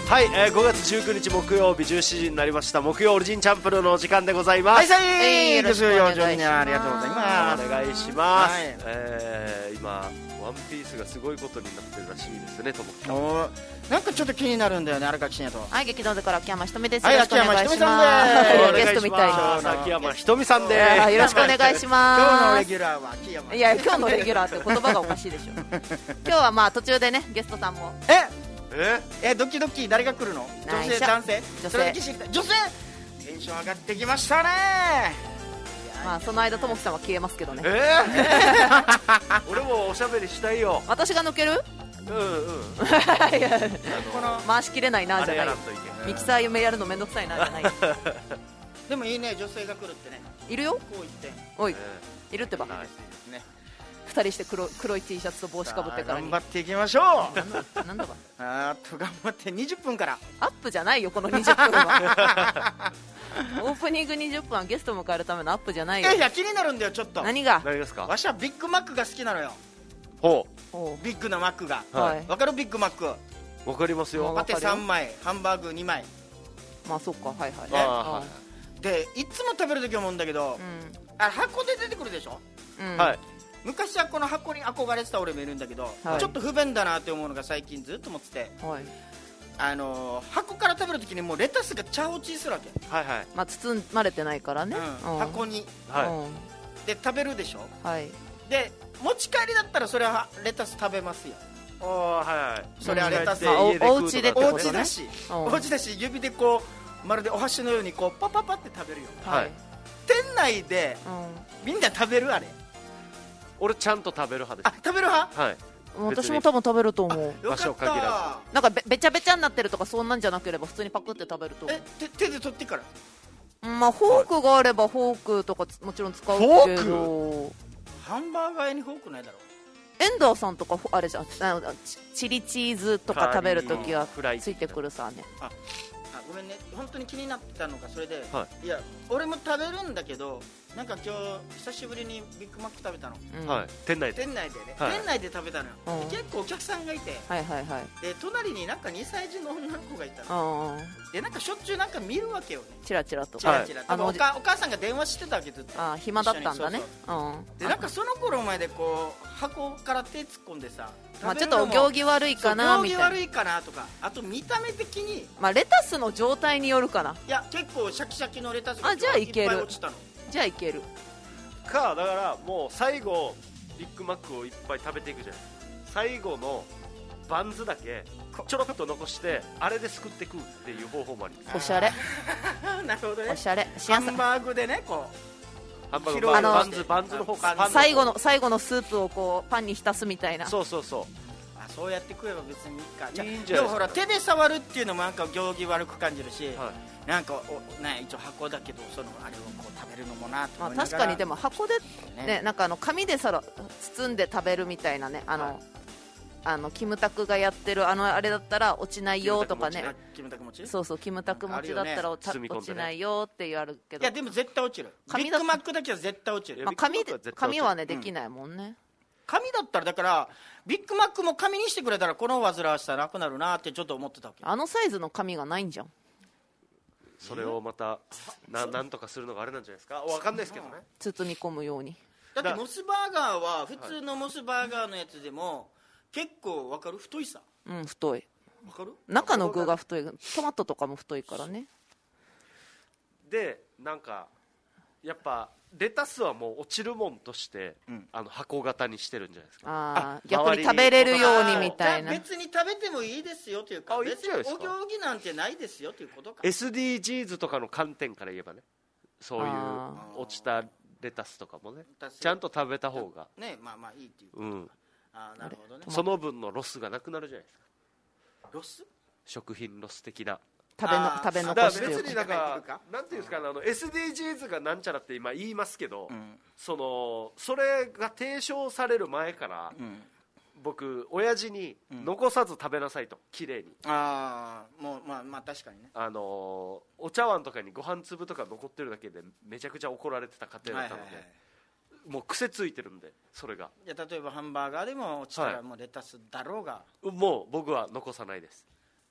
はい、5月19日木曜日17時になりました。木曜オリジンチャンプルーのお時間でございます。 よろしくお願いします。ありがとうございます。 お願いします。 はい、 今ワンピースがすごいことになってるらしいですね。ともなんかちょっと気になるんだよね、あれかきしんやと。 はい、劇団から秋山ひとみです。 はい、 よろしくお願いします。ゲストみたいな秋山ひとみさんです。 よろしくお願いします。 今日のレギュラーは秋山。 いや、今日のレギュラーって言葉がおかしいでしょ。今日はまあ途中でね、ゲストさんもドキドキ、誰が来るの？女性、男性？女性。女性。テンション上がってきましたね。 まあその間ともきさんは消えますけどね。 俺もおしゃべりしたいよ。 私が抜ける？回しきれないなじゃない。ミキサー夢やるのめんどくさいなじゃない。 でもいいね、女性が来るってね。 いるよ。 こう言って。 おい、いるってば。2人して黒い T シャツと帽子かぶってからに頑張っていきましょう。なんだか頑張って20分からアップじゃないよ、この20分は。オープニング20分はゲストを迎えるためのアップじゃないよ。 いや気になるんだよ、ちょっと。 何ですか？ わしはビッグマックが好きなのよ。ビッグなマックが。わかる？ビッグマック。 わかりますよ。 パテ3枚、ハンバーグ2枚。 まあそっか、はいはい。 でいつも食べるとき思うんだけど、箱で出てくるでしょ。 はい。 昔はこの箱に憧れてた俺もいるんだけど、ちょっと不便だなって思うのが最近ずっと思ってて、箱から食べるときにもうレタスが茶落ちするわけ。 はいはい。 まあ包まれてないからね。 箱に。で食べるでしょ。 はい。 で持ち帰りだったらそれはレタス食べますよ。 はい。 それはレタス。 お家でお家だし、指でこうまるでお箸のようにこうパパパって食べるよ。 はい。 店内でみんな食べるあれ。 俺ちゃんと食べる派です。 食べる派？ はい。 私も多分食べると思う。 よかった。 なんかべちゃべちゃになってるとかそんなんじゃなければ普通にパクって食べると。 手で取ってから？ まあフォークがあればフォークとかもちろん使うけど。 ハンバーガー屋にフォークないだろ。 エンダーさんとかあれじゃん、チリチーズとか食べるときはついてくるさね。 ごめんね、本当に気になってたのがそれで、いや俺も食べるんだけど、なんか今日久しぶりにビッグマック食べたの。 店内でね、店内で食べたのよ。結構お客さんがいて、で隣になんか2歳児の女の子がいたの。でなんかしょっちゅうなんか見るわけよね。 チラチラと。 お母さんが電話してたわけずっと。 暇だったんだね。 でなんかその頃前でこう箱から手突っ込んでさ、 まあちょっとお行儀悪いかなみたいな。 お行儀悪いかなとか、あと見た目的に、 まあレタスの状態によるかな。 いや結構シャキシャキのレタスがいっじゃあいける。 落ちたの。 じゃあいけるか。だからもう最後ビッグマックをいっぱい食べていくじゃない。最後のバンズだけちょろっと残してあれですくって食うっていう方法もあります。 おしゃれ。 なるほどね。 おしゃれ。 ハンバーグでね、こうハンバーグバンズの方か。 最後のスープをこうパンに浸すみたいな。 そうそうやって食えば別にいいか。 いいんじゃないですか。 でもほら手で触るっていうのもなんか行儀悪く感じるし、なんか一応箱だけどそのあれをこう食べるのもなと思いながら。 確かにでも箱でね、なんか紙で包んで食べるみたいなね、キムタクがやってるあれだったら落ちないよとかね。 キムタク餅？ そうそう、キムタク餅だったら落ちないよっていうあるけど。 いやでも絶対落ちる。ビッグマックだけは絶対落ちる。 紙はねできないもんね。 紙だったらだからビッグマックも紙にしてくれたらこの煩わしさなくなるなってちょっと思ってたわけ。 あのサイズの紙がないんじゃん。 それをまたなんとかするのがあれなんじゃないですか。分かんないですけどね。 包み込むように。 だってモスバーガーは普通のモスバーガーのやつでも結構分かる？太いさ。 太い。 分かる？ 中の具が太い。トマトとかも太いからね。 でなんかやっぱレタスはもう落ちるもんとして、箱型にしてるんじゃないですか。 逆に食べれるようにみたいな。 別に食べてもいいですよというか、別にお行儀なんてないですよということか。 SDGs とかの観点から言えばね、そういう落ちたレタスとかもねちゃんと食べた方がね、まあいいっていう。なるほどね。 その分のロスがなくなるじゃないですか。 ロス？ 食品ロス的な。 食べ残しというか。 別になんていうんですかね、SDGs がなんちゃらって今言いますけど、それが提唱される前から、僕親父に残さず食べなさいと、綺麗に。 もうまあ確かにね。 お茶碗とかにご飯粒とか残ってるだけでめちゃくちゃ怒られてた家庭だったので、もう癖ついてるんで、それが。 いや例えばハンバーガーでも落ちたらもうレタスだろうが、 もう僕は残さないです。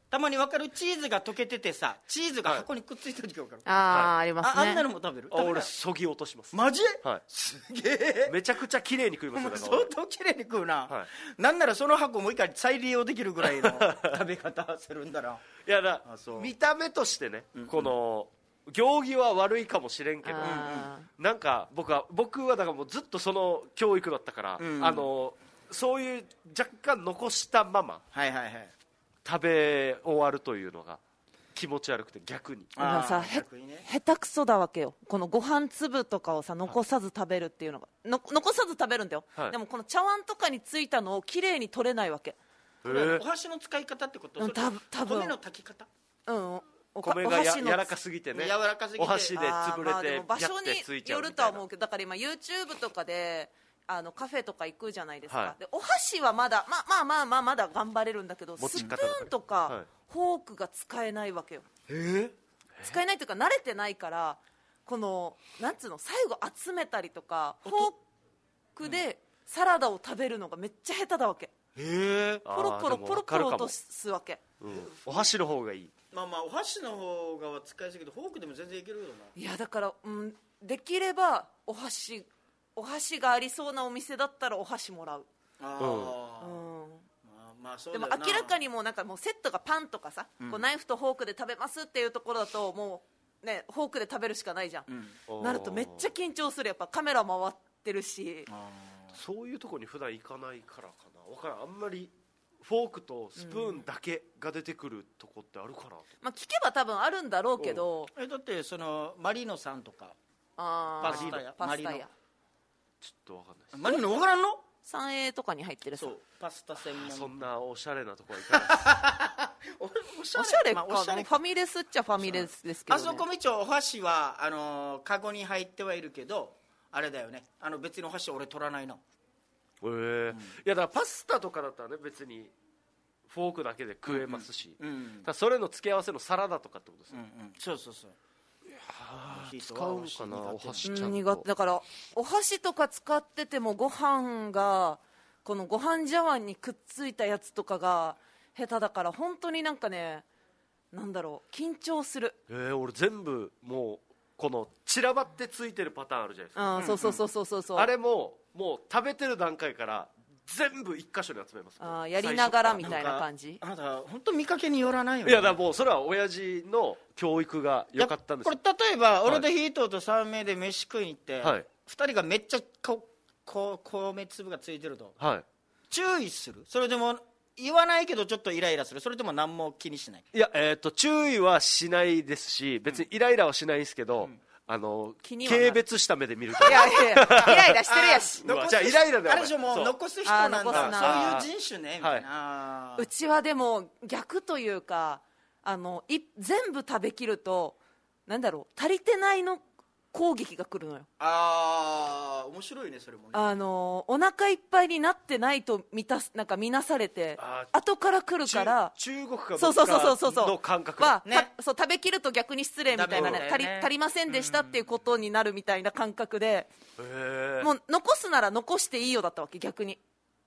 たまに分かるチーズが溶けててさ、チーズが箱にくっついてる時分かる。 ありますね。 あんなのも食べる？ 俺そぎ落とします。 マジ？ はい。 すげえ。 めちゃくちゃ綺麗に食いますよ。 相当綺麗に食うな。 はい。 なんならその箱もう一回再利用できるぐらいの食べ方するんだな。 いやだ、見た目としてね、この行儀は悪いかもしれんけど、なんか僕はだからもうずっとその教育だったから、そういう若干残したまま食べ終わるというのが気持ち悪くて、逆にさ、下手くそだわけよ。このご飯粒とかをさ残さず食べるっていうのが、残さず食べるんだよ、はい、でもこの茶碗とかについたのをきれいに取れないわけ。 お箸の使い方ってこと？多分米の炊き方？ 米が柔らかすぎてね、お箸で潰れて場所によるとは思うけど、だから今 YouTube とかでカフェとか行くじゃないですか、はい、でお箸はまだまだ頑張れるんだけど、スプーンとかフォークが使えないわけよ。使えないというか慣れてないから、このなんつうの、最後集めたりとかフォークでサラダを食べるのがめっちゃ下手だわけ。ポロポロ落とすわけ、 お箸の方がいい。 お箸の方が使いすぎてフォークでも全然いけるよな。 いやだから、できればお箸がありそうなお店だったらお箸もらう。でも明らかにもうなんかもうセットがパンとかさ、こうナイフとフォークで食べますっていうところだともうね、フォークで食べるしかないじゃん、なるとめっちゃ緊張する。やっぱカメラ回ってるし、 そういうところに普段行かないからかな、分からん。あんまりフォークとスプーンだけが出てくるとこってあるかな、 聞けば多分あるんだろうけど、 だってそのマリノさんとかパスタ屋ちょっと分かんないです。 マリノ分からんの ？3A とかに入ってるさ。 そう、パスタ専門。 そんなおしゃれなとこは行かないです。 おしゃれかな、ファミレスっちゃファミレスですけどね。 あそこみちお箸はカゴに入ってはいるけど、あれだよね、別にお箸俺取らないの。 いやだからパスタとかだったらね、別にフォークだけで食えますし、それの付け合わせのサラダとかってことですね。 そう使うかな、お箸ちゃんと。 苦手だから、お箸とか使っててもご飯がこのご飯茶碗にくっついたやつとかが下手だから、本当になんかね、なんだろう、緊張する。 俺全部もうこの散らばってついてるパターンあるじゃないですか。 そうあれもう食べてる段階から全部一箇所に集めます。 やりながらみたいな感じ。 あなた本当見かけによらないよね。 いやだからもうそれは親父の教育が良かったんですよ。 これ例えば俺とヒートと3名で飯食いに行って、 2 人がめっちゃ米粒がついてると、注意する？それでも言わないけどちょっとイライラする？それとも何も気にしない？ いや、注意はしないですし、別にイライラはしないんですけど、軽蔑した目で見るから。 いやイライラしてるやし。 じゃあイライラではない。 あれでしょ、もう残す人なんだ、そういう人種ねみたいな。 うちはでも逆というか、全部食べきるとなんだろう、足りてないの攻撃が来るのよ。 面白いねそれもね。 お腹いっぱいになってないとなんか見なされて後から来るから、 中国かどっかの感覚は、そう食べきると逆に失礼みたいなね、足りませんでしたっていうことになるみたいな感覚で、もう残すなら残していいよだったわけ、逆に。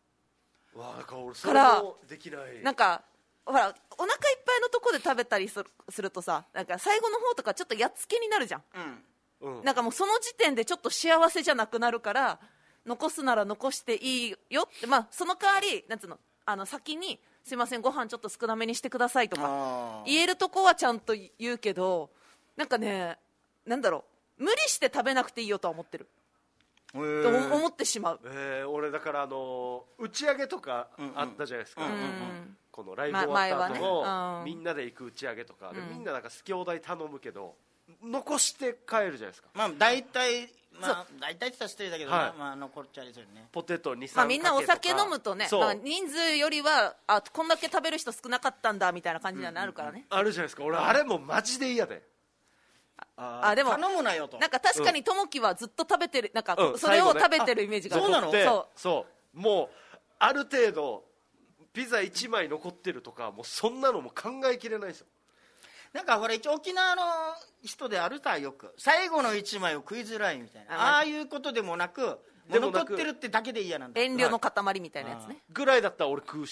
からできない。 なんかほら、お腹いっぱいのとこで食べたりするとさ、なんか最後の方とかちょっとやっつけになるじゃん。なんかもうその時点でちょっと幸せじゃなくなるから、残すなら残していいよって、その代わりなんつうの、先にすいませんご飯ちょっと少なめにしてくださいとか言えるとこはちゃんと言うけど、なんかね、なんだろう、無理して食べなくていいよとは思ってると思ってしまう。 俺だから打ち上げとかあったじゃないですか、このライブ終わった後のみんなで行く打ち上げとかで、みんななんか好き放題頼むけど残して帰るじゃないですか。 大体って言ったら失礼だけど、残っちゃいですよね。 ポテト2、3かけとか、 みんなお酒飲むとね、人数よりはこんだけ食べる人少なかったんだみたいな感じになるからね。 あるじゃないですか。俺あれもマジで嫌で。 でも頼むなよと。 なんか確かにともきはずっと食べてる、なんかそれを食べてるイメージがある。 そうなの？ そうもうある程度ピザ1枚残ってるとか、もうそんなのも考えきれないですよ。 なんかほら、一応沖縄の人であるさ、よく最後の1枚を食いづらいみたいな、ああいうことでもなく、残ってるってだけで嫌なんだ。 遠慮の塊みたいなやつね。 ぐらいだったら俺食うし。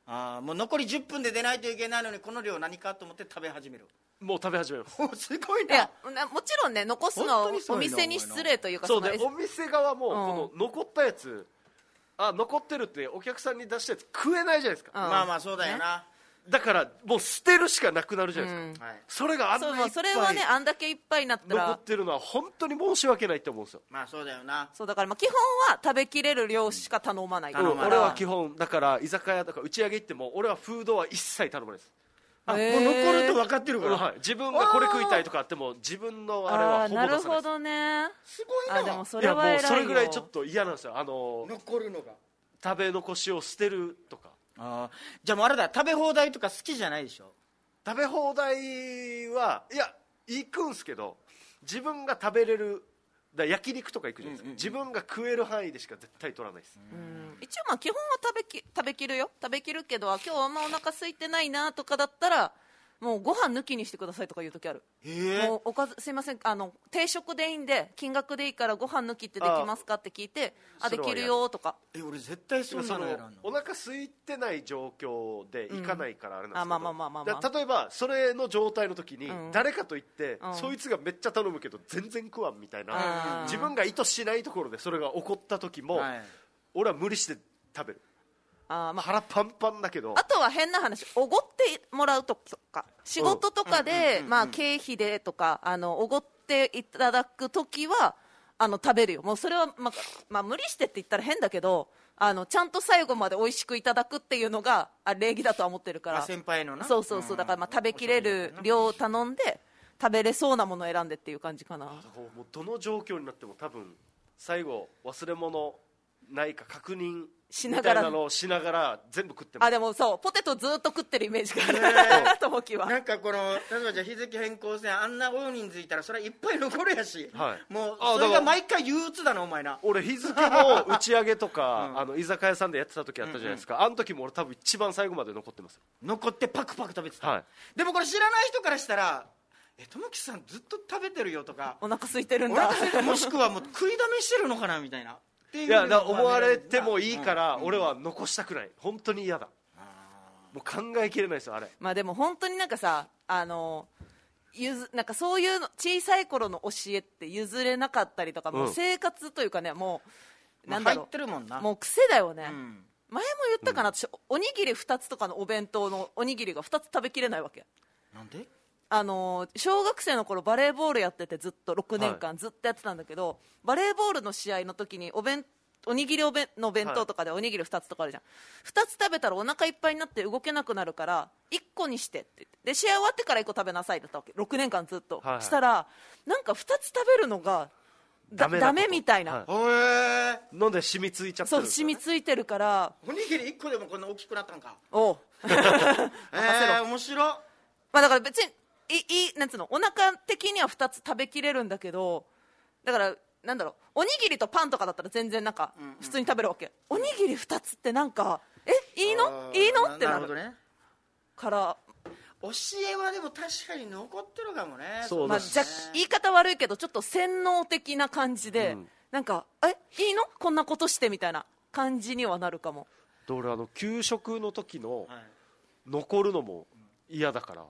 もう残り10分で出ないといけないのにこの量何かと思って食べ始める。 もう食べ始めますすごいな。 いやもちろんね残すのはお店に失礼というか、 そうね、お店側もこの残ったやつ、残ってるってお客さんに出したやつ食えないじゃないですか、 まあまあそうだよな、ね、 だからもう捨てるしかなくなるじゃないですか、それがあんないっぱいそれはねあんだけいっぱいになったら残ってるのは本当に申し訳ないって思うんですよ。 まあそうだよな。 そうだから基本は食べきれる量しか頼まない、 俺は基本だから居酒屋とか打ち上げ行っても俺はフードは一切頼まないです。 もう残ると分かってるから、 自分がこれ食いたいとかあっても自分のあれはほぼ出さないです。 なるほどね。 すごいな。 でもそれは偉いよ。 いやもうそれぐらいちょっと嫌なんですよ、 残るのが食べ残しを捨てるとか。 じゃあもうあれだ、食べ放題とか好きじゃないでしょ。 食べ放題はいや行くんすけど自分が食べれる焼肉とか行くじゃないですか、自分が食える範囲でしか絶対取らないです。 一応まあ基本は食べきるよ、食べきるけど今日あんまお腹空いてないなとかだったらもうご飯抜きにしてくださいとか言う時ある。もうおかずすいません定食でいいんで金額でいいからご飯抜きってできますかって聞いてできるよとか。 俺絶対そんなのやらんの。 お腹空いてない状況で行かないからあれなんですけど、 例えばそれの状態の時に誰かと言って、そいつがめっちゃ頼むけど全然食わんみたいな、自分が意図しないところでそれが起こった時も、俺は無理して食べる。腹パンパンだけど。あとは変な話おごってもらうとか仕事とかで経費でとかおごっていただくときは食べるよ。もうそれは無理してって言ったら変だけどちゃんと最後まで美味しくいただくっていうのが礼儀だとは思ってるから。 先輩のな。 そうだから食べきれる量を頼んで食べれそうなものを選んでっていう感じかな。 もうどの状況になっても多分最後忘れ物ないか確認みたいなのをしながら全部食ってます。 でもそうポテトずっと食ってるイメージがあると思うきは。 なんかこの例えばじゃあ日付変更線あんな大人数いたらそれはいっぱい残るやし、もうそれが毎回憂鬱だなお前な。 俺日付も打ち上げとか居酒屋さんでやってた時あったじゃないですか、あの時も俺多分一番最後まで残ってます。 残ってパクパク食べてた、でもこれ知らない人からしたら友樹さんずっと食べてるよとかお腹空いてるんだもしくはもう食いだめしてるのかなみたいな。 いやだ思われてもいいから俺は残したくない。本当に嫌だ。もう考えきれないですよあれ。 でも本当になんかさなんかそういうの小さい頃の教えって譲れなかったりとか、もう生活というかねもうなんだろう、 入ってるもんな。 もう癖だよね、前も言ったかな、私おにぎり2つとかのお弁当のおにぎりが2つ食べきれないわけ。 なんで？ 小学生の頃バレーボールやっててずっと6年間ずっとやってたんだけど、バレーボールの試合の時におにぎりの弁当とかでおにぎり2つとかあるじゃん、2つ食べたらお腹いっぱいになって動けなくなるから1個にしてって言って、で試合終わってから1個食べなさいだったわけ6年間ずっと、したらなんか2つ食べるのがダメみたいな、 飲んで染みついちゃってるんですよね。 そう染みついてるから。 おにぎり1個でもこんな大きくなったんか。 おう面白っ。 だから別になんつうのお腹的には2つ食べきれるんだけど、だからなんだろう、おにぎりとパンとかだったら全然なんか普通に食べるわけ、おにぎり2つってなんかいいのってなるから教えはでも確かに残ってるかもね。 そうですね。 言い方悪いけどちょっと洗脳的な感じで、なんかいいのこんなことしてみたいな感じにはなるかも。 俺給食の時の残るのも嫌だから、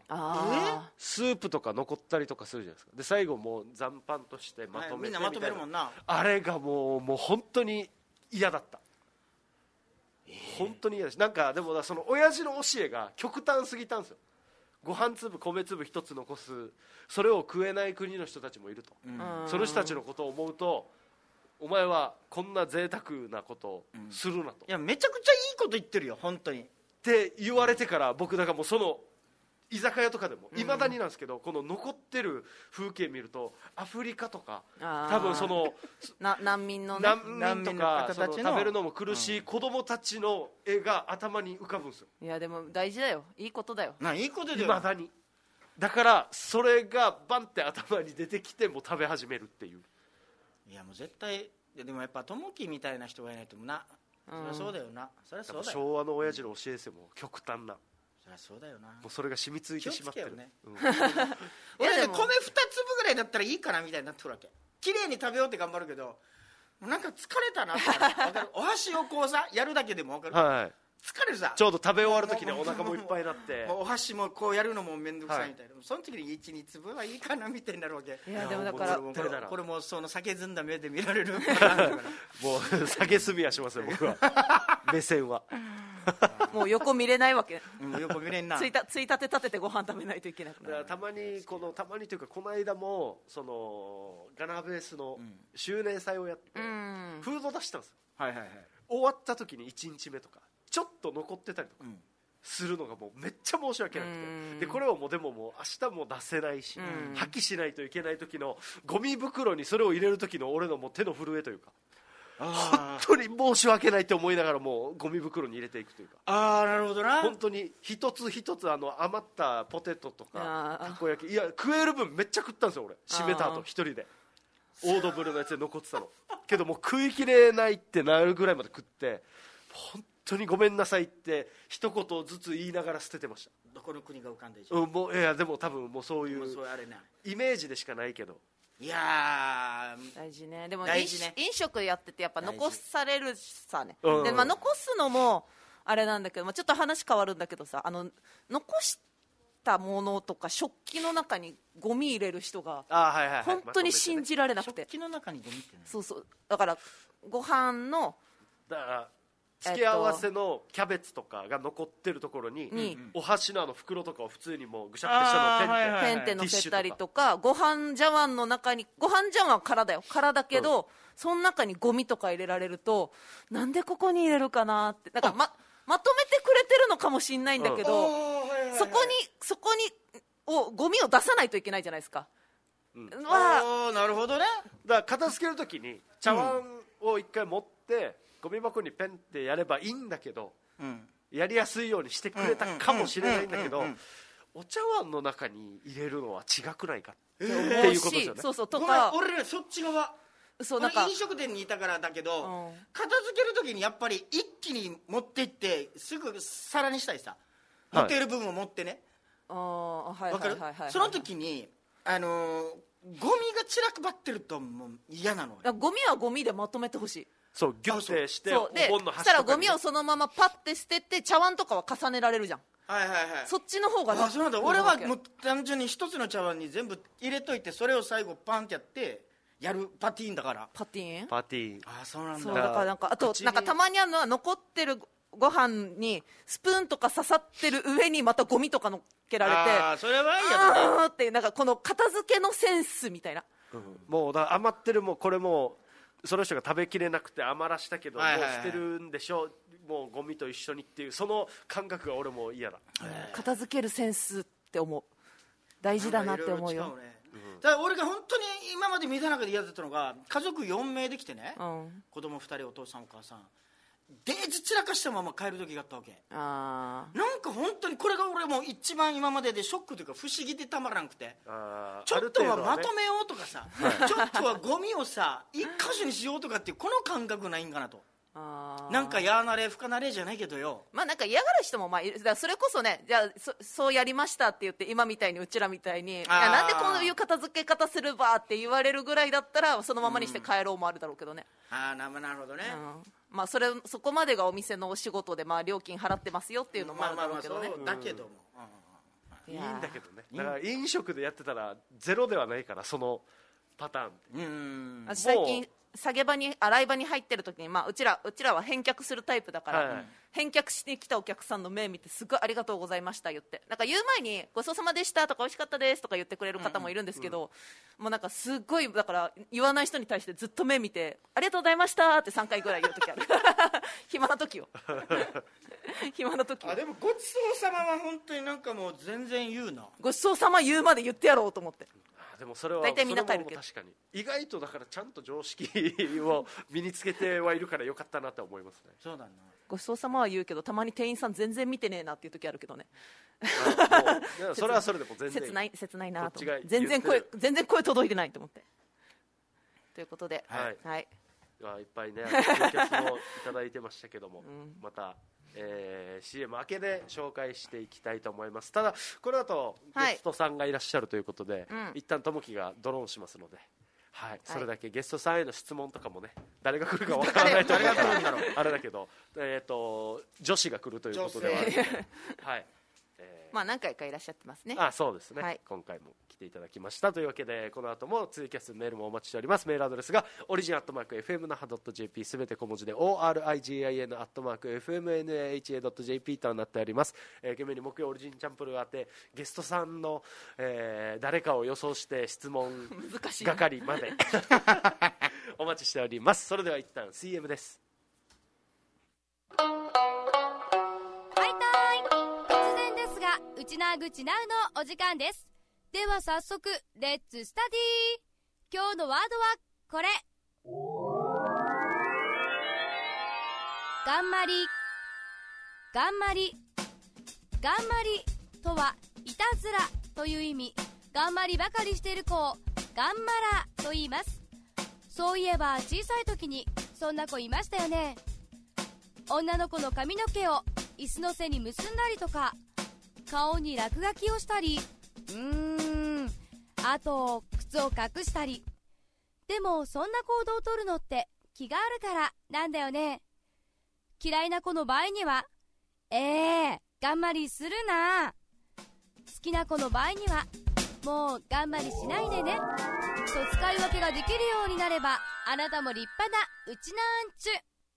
スープとか残ったりとかするじゃないですか。で最後もう残飯としてまとめてみたいな、 みんなまとめるもんな。 あれがもう本当に嫌だった。本当に嫌です。なんかでもその親父の教えが極端すぎたんですよ。ご飯粒米粒一つ残す、それを食えない国の人たちもいると、その人たちのことを思うとお前はこんな贅沢なことをするなと、 いやめちゃくちゃいいこと言ってるよ本当にって言われてから、僕だからもうその居酒屋とかでもいまだになんですけど、この残ってる風景見るとアフリカとか多分その難民のね、 難民とかその食べるのも苦しい子供たちの絵が頭に浮かぶんですよ。 いやでも大事だよ、いいことだよ。 いいことだよ。 いまだにだからそれがバンって頭に出てきても食べ始めるっていう。 いやもう絶対でもやっぱ友樹みたいな人がいないとな、そりゃそうだよな。そりゃそうだよ。 昭和の親父の教えですよ、もう極端な。 そりゃそうだよな。もうそれが染みついてしまってるね。 俺で米2粒ぐらいだったらいいかなみたいになってくるわけ。綺麗に食べようって頑張るけど、もうなんか疲れたなって分かる。お箸をこうさやるだけでも分かる、 疲れるさ、 ちょうど食べ終わる時にお腹もいっぱいになってお箸もこうやるのも面倒くさいみたいな、その時に12粒はいいかなみたいになるわけ。 いやでもだからこれもその酒ずんだ目で見られるもう酒すみはしますよ僕は目線はもう横見れないわけ、 横見れんな。 ついたて立ててご飯食べないといけなくなる。 たまにというかこの間もそのガナベースの周年祭をやって、フード出したんですよ、終わった時に1日目とかちょっと残ってたりとかするのがもうめっちゃ申し訳なくて、でこれをもうでももう明日も出せないし、破棄しないといけない時のゴミ袋にそれを入れる時の俺のもう手の震えというか、本当に申し訳ないと思いながらもうゴミ袋に入れていくというか、 なるほどな。 本当に一つ一つ余ったポテトとかたこ焼き、いや食える分めっちゃ食ったんですよ俺、閉めた後一人でオードブルのやつで残ってたのけどもう食いきれないってなるぐらいまで食って、本当にごめんなさいって一言ずつ言いながら捨ててました。 どこの国が浮かんでるじゃん。 もういやでも多分もうそういうイメージでしかないけど、 いや大事ね。でも大事ね、 飲食やっててやっぱ残されるさね、 で残すのもあれなんだけど、ちょっと話変わるんだけどさ、残したものとか食器の中にゴミ入れる人が本当に信じられなくて、 食器の中にゴミってそうだからご飯のだから付け合わせのキャベツとかが残ってるところに、お箸の袋とかを普通にもうぐしゃってしたのをペンって乗せたりとか、ご飯茶碗の中に、ご飯茶碗は空だよ、空だけど、その中にゴミとか入れられると、なんでここに入れるかなって、なんか まとめてくれてるのかもしれないんだけど、そこにゴミを出さないといけないじゃないですか。 なるほどね。 だから片付けるときに茶碗を一回持ってゴミ箱にペンってやればいいんだけど、やりやすいようにしてくれたかもしれないんだけど、お茶碗の中に入れるのは違くないかっていうことですよね。 そうとか、 俺らそっち側、俺飲食店にいたからだけど、片付けるときにやっぱり一気に持っていってすぐ皿にしたいさ、持っている部分を持ってね、わかる？その時にゴミが散らばってるともう嫌なの。 ゴミはゴミでまとめてほしい。 そうギュッてしてお盆の端とかに、 そしたらゴミをそのままパッて捨てて茶碗とかは重ねられるじゃん。そっちの方がそうなんだ。俺はもう単純に一つの茶碗に全部入れといて、それを最後パンってやってやるパティーンだから。 パティーン。 そうなんだ。 そうだからあとなんかたまにあるのは残ってるご飯にスプーンとか刺さってる上にまたゴミとか乗っけられて、 それは嫌だねっていう、なんかこの片付けのセンスみたいな、 もうだ余ってる、もうこれもその人が食べきれなくて余らしたけど、もう捨てるんでしょ、もうゴミと一緒にっていうその感覚が俺も嫌だ。 片付けるセンスって思う、大事だなって思うよ。 だから俺が本当に今まで見た中で嫌だったのが、家族4名できてね、子供2人お父さんお母さんデージ散らかしたまま帰る時があったわけ。なんか本当にこれが俺も一番今まででショックというか不思議でたまらなくて、ちょっとはまとめようとかさ、ちょっとはゴミをさ一箇所にしようとかっていうこの感覚ないんかなと。なんかやなれ不可なれじゃないけどよ、 なんか嫌がる人もいる。だからそれこそね、じゃあそうやりましたって言って今みたいにうちらみたいに、いやなんでこういう片付け方するばって言われるぐらいだったらそのままにして帰ろうもあるだろうけどね。 なるほどね。 そこまでがお店のお仕事で料金払ってますよっていうのもあるだろうけどね。 だけどもいいんだけどね。だから飲食でやってたらゼロではないから、そのパターン。 最近洗い場に入ってる時に、うちらは返却するタイプだから、返却しに来たお客さんの目見てすごいありがとうございました言って、なんか言う前にごちそうさまでしたとか美味しかったですとか言ってくれる方もいるんですけど、もうなんかすごいだから言わない人に対してずっと目見てありがとうございましたって3回ぐらい言う時ある暇な時よ暇な時よ。 でもごちそうさまは本当になんかもう全然言うな。 ごちそうさま言うまで言ってやろうと思って。 でもそれは大体みんな帰るけど、 確かに意外とだからちゃんと常識を身につけてはいるからよかったなと思いますね。 そうだな。 ごちそうさまは言うけどたまに店員さん全然見てねえなっていう時あるけどねそれはそれでも全然切ないなと、全然声届いてないと思って。ということで、はい、 いっぱいねお客さんもいただいてましたけども、またCM 明けで紹介していきたいと思います。ただこの後ゲストさんがいらっしゃるということで、一旦ともきがドローンしますので、 はい、それだけゲストさんへの質問とかもね、誰が来るかわからないと思うからあれだけど、女子が来るということではあるので、はい、 まあ何回かいらっしゃってますね。 そうですね、はい、今回も来ていただきましたというわけで、この後もツイキャスメールもお待ちしております。メールアドレスがorigin@fmnaha.jp、 すべて小文字で origin@fmnaha.jp となっております。懸命に木曜オリジンチャンプルー宛てゲストさんの、誰かを予想して質問係までお待ちしております。それでは一旦 CM です。 ウチナーグチナウのお時間です。では早速レッツスタディ。今日のワードはこれ。がんまり。がんまり。がんまりとはいたずらという意味。がんまりばかりしている子をがんまらと言います。そういえば小さい時にそんな子いましたよね。女の子の髪の毛を椅子の背に結んだりとか、顔に落書きをしたり、あと靴を隠したり。でもそんな行動をとるのって気があるからなんだよね。嫌いな子の場合にはがんまりするな。好きな子の場合にはもうがんまりしないでねと使い分けができるようになれば、あなたも立派なうちなんちゅ。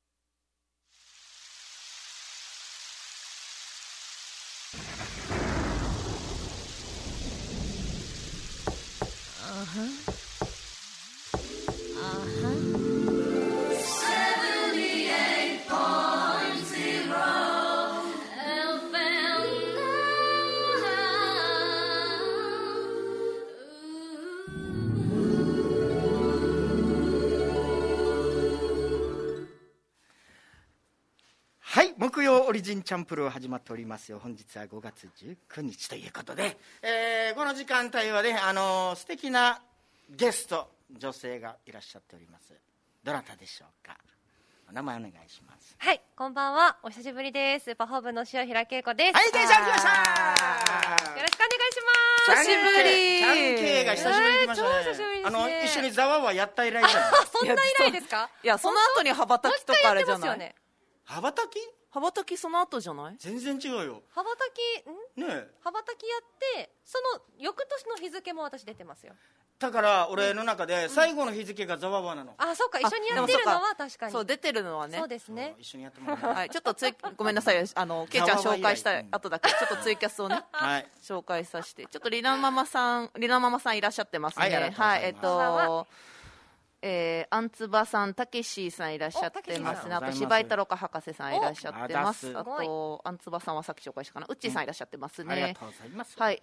はい、木曜オリジンチャンプルー始まっておりますよ。本日は5月19日ということで、この時間帯はね、素敵なゲスト女性がいらっしゃっております。どなたでしょうか。お名前お願いします。 はい、こんばんは。お久しぶりです。パフォー部の塩平恵子です。 はい、ケイちゃん来ました。 よろしくお願いします。 久しぶり。 ちゃんけいが久しぶりに来ましたね。 超久しぶりですね。 一緒にザワはやった以来じゃない。 そんな以来ですか。 いや、その後に羽ばたきとかあれじゃない。 羽ばたき？ 羽ばたきその後じゃない？ 全然違うよ。 羽ばたきね。 羽ばたきやって、その翌年の日付も私出てますよ。 だから俺の中で最後の日付がザワワなの。 あ、そうか、一緒にやってるのは確かに。 そう、出てるのはね。 そうですね。 一緒にやってもらう。 はい、ちょっとごめんなさい、ケイちゃん紹介した後だけちょっとツイキャスをね、 はい、 紹介させて。ちょっとリナママさんいらっしゃってますね。はい、アンツバさん、たけしさんいらっしゃってますね。あと柴井太郎か博士さんいらっしゃってます。あとアンツバさんはさっき紹介したかな、うっちーさんいらっしゃってますね。 ありがとうございます。 はい、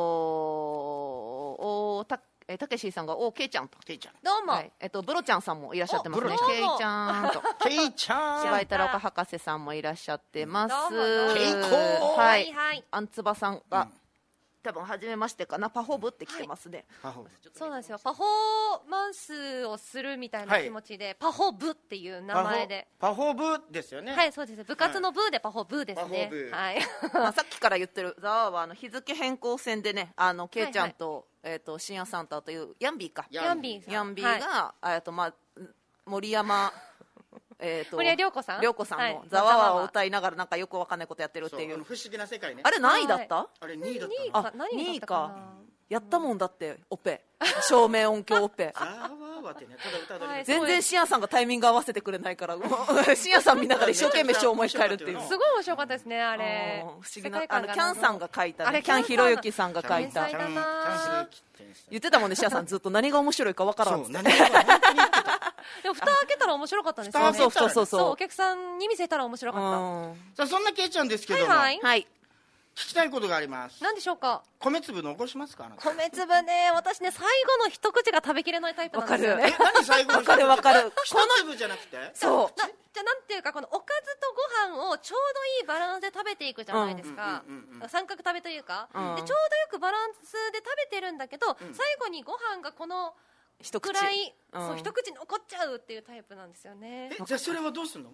たけしさんがケイちゃんと、 ケイちゃん、 どうも。 ブロちゃんさんもいらっしゃってますね。ケイちゃんと、 ケイちゃん、 柴井太郎か博士さんもいらっしゃってます。 ケイコー、 はい、アンツバさんが多分初めましてかな、パフォブって来てますね。 そうなんですよ。パフォーマンスをするみたいな気持ちで、パフォブっていう名前で。 パフォブですよね。 はい、そうです。部活の部でパフォブですね。はい。 さっきから言ってるザワは日付変更線でね、ケイちゃんと深夜サンタというヤンビーか。 ヤンビーが森山森谷涼子さんもザワワを歌いながらなんかよくわかんないことやってるっていう。 不思議な世界ね。 あれ何位だった？ あれ2位だった。 2位か。やったもんだってオペ。照明音響オペ。 ザワワってね、ただ歌だけ。 全然シアンさんがタイミング合わせてくれないから、シアンさん見ながら一生懸命思い返るっていう。 すごい面白かったですね、あれ。 不思議な。キャンさんが書いた、キャンひろゆきさんが書いた。言ってたもんね、シアンさんずっと何が面白いかわからん。 でも蓋開けたら面白かったですよね。そうお客さんに見せたら面白かった。 さあ、そんなケイちゃんですけども、 はい、 聞きたいことがあります。 何でしょうか。 米粒残しますか？ 米粒ね、私ね、最後の一口が食べきれないタイプなんですよね。 何最後の一口？ わかる。 一粒じゃなくて？ そう。 じゃあなんていうか、このおかずとご飯をちょうどいいバランスで食べていくじゃないですか。三角食べというか、でちょうどよくバランスで食べてるんだけど、最後にご飯がこのくらい一口残っちゃうっていうタイプなんですよね。 じゃあそれはどうするの？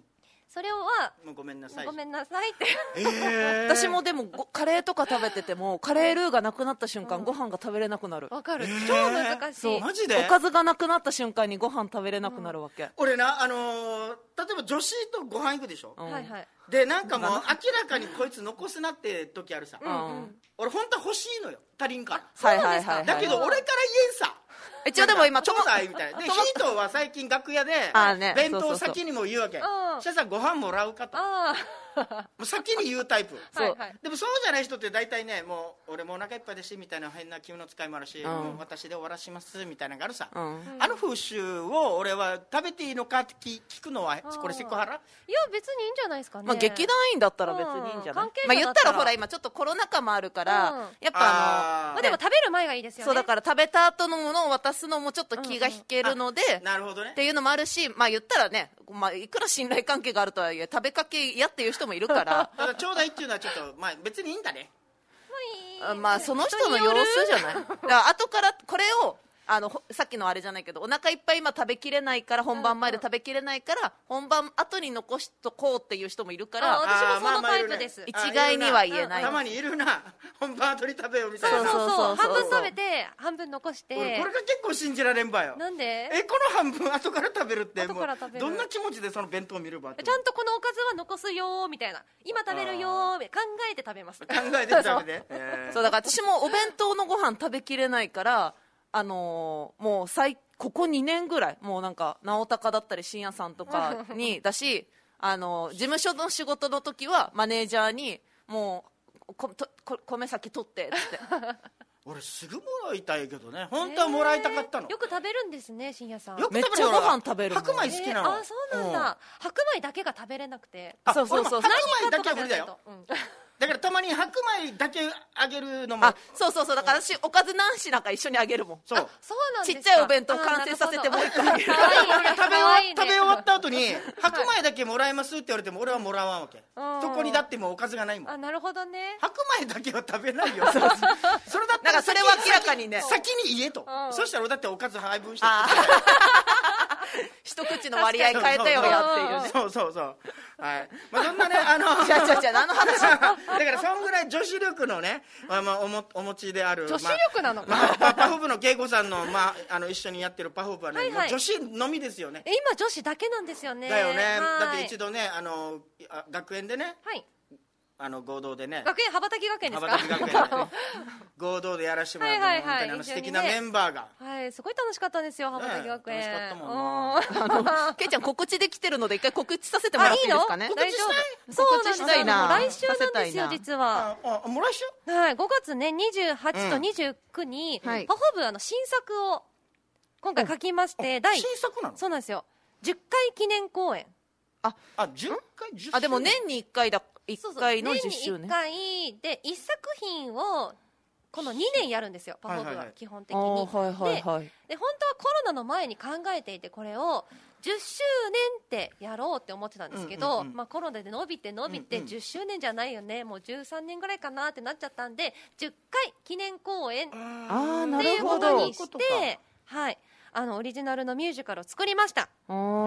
それはもうごめんなさいごめんなさいって私もでもカレーとか食べててもカレールーがなくなった瞬間、ご飯が食べれなくなる。 わかる、超難しい。 マジでおかずがなくなった瞬間にご飯食べれなくなるわけ、 俺な、例えば女子とご飯行くでしょ、 はいはい。 でなんかもう明らかにこいつ残すなって時あるさ、俺本当は欲しいのよ、足りんから。 はいはいはい、 だけど俺から言えんさ、 一応でも今ちょうだいみたいな。でヒートは最近楽屋で弁当先にも言うわけ、シャさんご飯もらうかと、もう先に言うタイプでもそうじゃない人って大体ね、もう俺もお腹いっぱいだしみたいな変な気の使いもあるし、もう私で終わらしますみたいなのがあるさ、あの風習を俺は食べていいのかって聞くのはこれセクハラ？ いや別にいいんじゃないですかね。 まあ、劇団員だったら別にいいんじゃない、まあ、言ったらほら今ちょっとコロナ禍もあるから、やっぱまあでも食べる前がいいですよね。 そうだから食べた後のものを渡すのもちょっと気が引けるので、 なるほどねっていうのもあるし、まあ言ったらね、まあ、いくら信頼関係があるとはいえ食べかけ嫌っていう人もいるからだからちょうだいっていうのはちょっと、まあ、別にいいんだね。 まあその人の様子じゃない。だから後からこれをさっきのあれじゃないけど、お腹いっぱい今食べきれないから、本番前で食べきれないから本番後に残しとこうっていう人もいるから、 私もそのタイプです。 一概には言えない。 たまにいるな、本番後に食べようみたいな。 そう半分食べて半分残して。 これが結構信じられんばよ。 なんで？ この半分後から食べるってもうどんな気持ちでその弁当を見るばって。 ちゃんとこのおかずは残すよみたいな、今食べるよ考えて食べます。 考えて食べてそうだから私もお弁当のご飯食べきれないから、もうここ2年ぐらいもうなんか直高だったり深夜さんとかにだし事務所の仕事の時はマネージャーにもう米先取ってって俺すぐもらいたいけどね、本当はもらいたかったの。 よく食べるんですね、深夜さん。 めっちゃご飯食べるもん。 白米好きなの。 あ、そうなんだ。白米だけが食べれなくて。 そう白米だけは無理だよ。だからたまに白米だけあげるのも。 そうだから私おかず何品か一緒にあげるもん。 そうなんですか。 ちっちゃいお弁当完成させてもう一個あげる。 食べ終わった後に白米だけもらえますって言われても俺はもらわんわけ。そこにだってもうおかずがないもん。 あ、なるほどね。 白米だけは食べないよ。それだったらそれは明らかにね、 先に言えと。そしたら俺だっておかず配分して一口の割合変えたよやっていうね。 そうはい。まあそんなねじゃ何の話だからそんぐらい女子力のね、お持ちである女子力なのか。パフ部の恵子さんの一緒にやってるパフ部はね、女子のみですよね。 今女子だけなんですよね。 だよね。だって一度ね学園でね。 はい。 合同でね、 羽ばたき学園ですか？ 羽ばたき学園合同でやらせてもらって、本当に素敵なメンバーが、 すごい楽しかったんですよ、羽ばたき学園。 楽しかったもんな。 ケイちゃん告知できてるので一回告知させてもらっていいですかね？ 告知したい？ そうなんですよ。来週なんですよ、実は。 もう来週？ はい、5月ね28と29にパフォブ新作を今回書きまして、 新作なの？ そうなんですよ。10回記念公演。 10回？ でも年に1回だ。1回の10周年。 年に1回で1作品をこの2年やるんですよ、パフォームは基本的に。で本当はコロナの前に考えていて、これを10周年ってやろうって思ってたんですけど、コロナで伸びて10周年じゃないよね、もう13年ぐらいかなってなっちゃったんで、10回記念公演っていうことにして、オリジナルのミュージカルを作りました。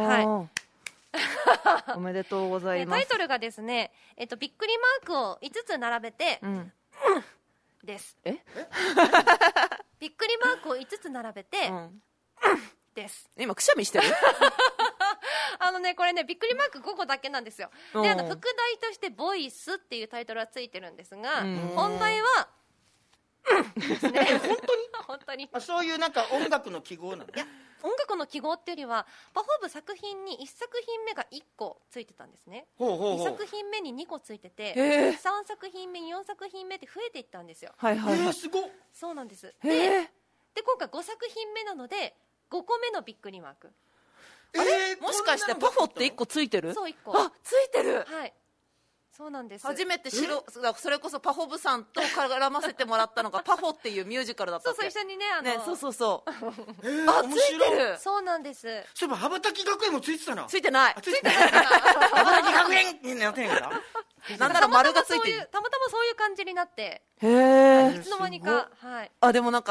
おめでとうございます。 タイトルがですね、びっくりマークを5つ並べて、です。びっくりマークを5つ並べて、です。 今くしゃみしてる？ これね、びっくりマーク5個だけなんですよ。で、副題としてボイスっていうタイトルはついてるんですが、本題はですね。本当にそういうなんか音楽の記号なの？ 音楽の記号っていうよりはパフォーブ作品に1作品目が1個ついてたんですね。2作品目に2個ついてて、3作品目4作品目って増えていったんですよ。 すごっ。 そうなんです。で今回5作品目なので5個目のびっくりマーク。 もしかしてパフォって1個ついてる？ そう、1個。 ついてる。 はい、そうなんです。 初めてそれこそパフォブさんと絡ませてもらったのがパフォっていうミュージカルだったっけ？ そう一緒にね、 そうついてる。 そうなんです。 そういえば羽ばたき学園もついてたな。 ついてない。 羽ばたき学園になってんからなんなら丸がついてる。 たまたまそういう感じになって、 へえ。 いつの間にか。 でもなんか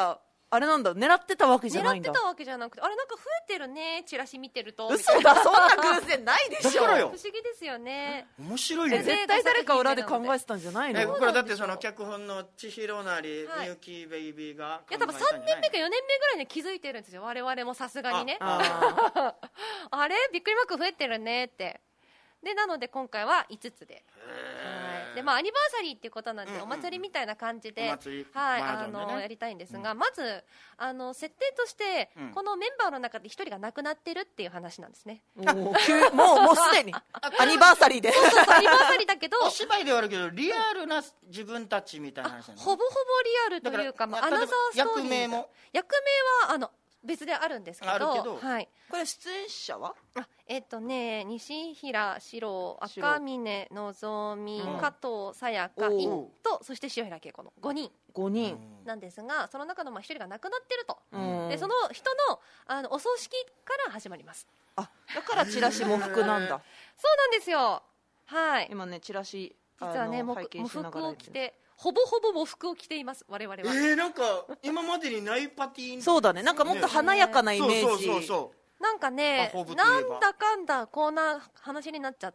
あれなんだ、狙ってたわけじゃないんだ。 狙ってたわけじゃなくて、あれなんか増えてるね、チラシ見てると。 嘘だ、そんな偶然ないでしょ。 だからよ、 不思議ですよね。 面白いね。 絶対誰か裏で考えてたんじゃないの？ これだってその脚本の千尋なり、みゆきベイビーがいや多分3年目か4年目ぐらいに気づいてるんですよ、我々もさすがにね。あれびっくりマーク増えてるねってで、なので今回は5つで、でアニバーサリーっていうことなんで、お祭りみたいな感じで、やりたいんですが、まず設定として、このメンバーの中で1人が亡くなってるっていう話なんですね。 もうすでにアニバーサリーで。 そうアニバーサリーだけどお芝居ではあるけどリアルな自分たちみたいな話なの。 ほぼほぼリアルというか、アナザーストーリー。役名は別であるんですけど、はい、 これ出演者は西平四郎、赤峰のぞみ、加藤さやか、とそして塩平恵子の5人なんですが、その中の1人が亡くなってると、でその人のお葬式から始まります。 だからチラシ喪服なんだ。 そうなんですよ。はい、 今ねチラシ実はね喪服を着て、ほぼほぼ喪服を着ています、我々は。 なんか今までにないパティーン。 そうだね、なんかもっと華やかなイメージ。 なんかね、なんだかんだこんな話になっちゃって、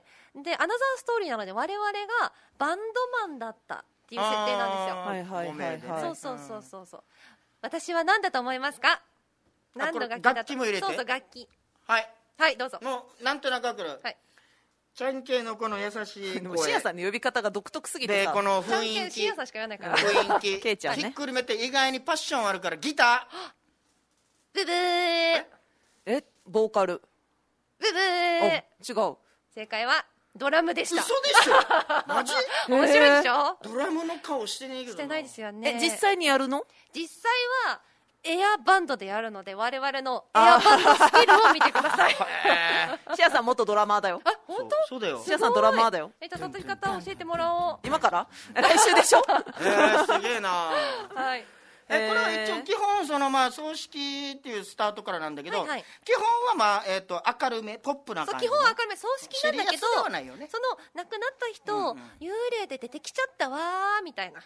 でアナザーストーリーなので我々がバンドマンだったっていう設定なんですよ。 はいはいはいはい。 そう私は何だと思いますか？何の楽器だと？ 楽器も入れて。 そう楽器。 はいどうぞ。 もうなんとなくわかる。ちゃんけいのこの優しい声。 シアさんの呼び方が独特すぎてさ。 でこの雰囲気。 シアさんしか言わないから。 雰囲気。 ケイちゃんね。 ひっくるめて意外にパッションあるからギター。 ブブー。 ボーカル。 ブブー。 違う。 正解はドラムでした。 嘘でしょ。マジ？ 面白いでしょ。 ドラムの顔してねえけど。 してないですよね。 実際にやるの？ 実際はエアバンドでやるので、我々のエアバンドスキルを見てください。 シアさん元ドラマーだよ。 本当？ そうだよ。 シアさんドラマーだよ。 じゃあ叩き方を教えてもらおう。 今から？来週でしょ？ すげえな。 はい。 これは一応基本葬式っていうスタートからなんだけど、基本は明るめポップな感じ。 基本は明るめ葬式なんだけど、その亡くなった人、幽霊で出てきちゃったわーみたいな。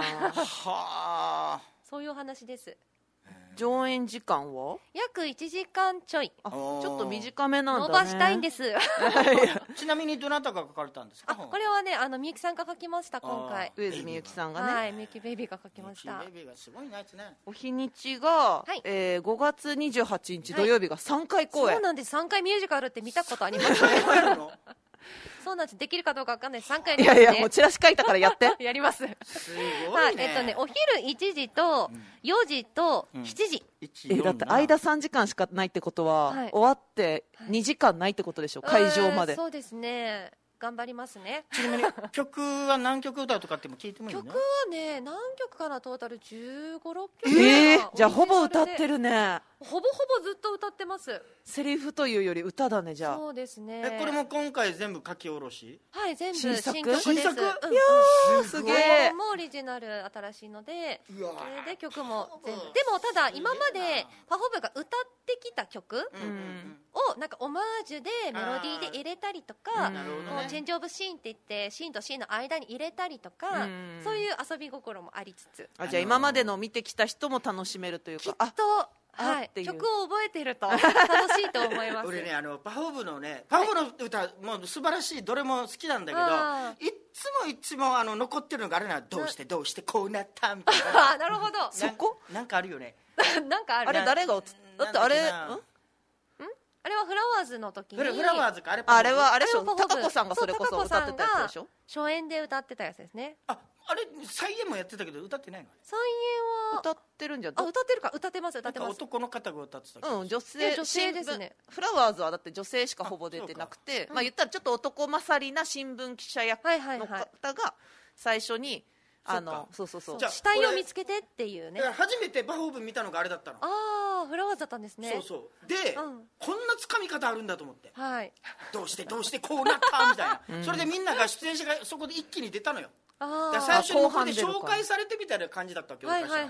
そういうお話です。 上演時間は約1時間ちょい。 ちょっと短めなんだね。 伸ばしたいんです。 ちなみにどなたが書かれたんですか？ これはねみゆきさんが書きました。今回上津みゆきさんがね。 はい、みゆきベイビーが書きました。 ベイビーがすごいなやつね。 お日にちが5月28日土曜日が3回公演。 そうなんです。3回ミュージカルって見たことありますね。そうなんです。できるかどうかわかんないです。3回ですね。 いやもうチラシ書いたからやって。 やります。 すごいね。 お昼1時と4時と7時。 だって間3時間しかないってことは、終わって2時間ないってことでしょ、会場まで。 そうですね。頑張りますね。 ちなみに曲は何曲歌うとかっても聞いてもいいの？ 曲はね、何曲かな、トータル15、6曲。 じゃあほぼ歌ってるね。 ほぼほぼずっと歌ってます。 セリフというより歌だね、じゃあ。 そうですね。 これも今回全部書き下ろし？ はい、全部新曲です。 いやーすげえ。 もオリジナル新しいので、で曲も全部。でもただ今までパフォーブが歌ってきた曲をなんかオマージュでメロディーで入れたりとか、チェンジオブシーンって言ってシーンとシーンの間に入れたりとか、そういう遊び心もありつつ。 じゃあ今までの見てきた人も楽しめるというか。 きっと。はい、曲を覚えてると楽しいと思います。 俺ね、パフォーブの歌もう素晴らしい、どれも好きなんだけど、いつも残ってるのがあれな、どうしてこうなったみたいな。 なるほど。 そこなんかあるよね。 なんかある。 あれ誰がだってあれあれはフラワーズの時に。 フラワーズか、 あれは高子さんがそれこそ歌ってたやつでしょ。 初演で歌ってたやつですね。 あれ再演もやってたけど歌ってないの？ 再演は歌ってるんじゃん。 歌ってるか、歌ってます。 男の方が歌ってたけど。女性ですね。 フラワーズはだって女性しかほぼ出てなくて、言ったらちょっと男勝りな新聞記者役の方が最初にそう死体を見つけてっていうね。 初めてパフォーブ見たのがあれだったの。 フラワーズだったんですね。 そうで、こんなつかみ方あるんだと思って、どうしてこうなったみたいな。それでみんなが出演者がそこで一気に出たのよ。最初にここで紹介されてみたいな感じだったわけよ。面白い、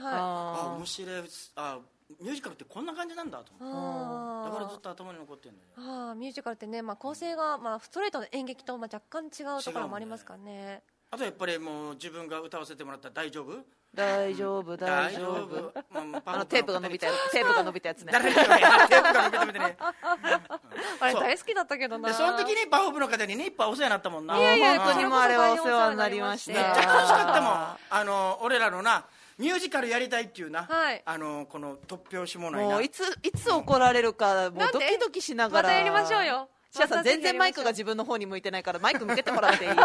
ミュージカルってこんな感じなんだと思って、だからずっと頭に残ってるのよ。 ミュージカルってね、構成がストレートの演劇と若干違うところもありますからね。 あとやっぱりもう自分が歌わせてもらったら大丈夫大丈夫大丈夫、テープが伸びたやつね。 誰に言うのやテープが伸びたみたいねあれ大好きだったけどな。 でその時にパフォーブの方にねいっぱいお世話になったもんな。 いやいや本当にもあれはお世話になりました。 めっちゃ楽しかったもん。俺らのなミュージカルやりたいっていうな、はい、この突拍子もないな、 もういつ怒られるかもうドキドキしながら。 またやりましょうよ。 シアさん全然マイクが自分の方に向いてないからマイク向けてもらっていい？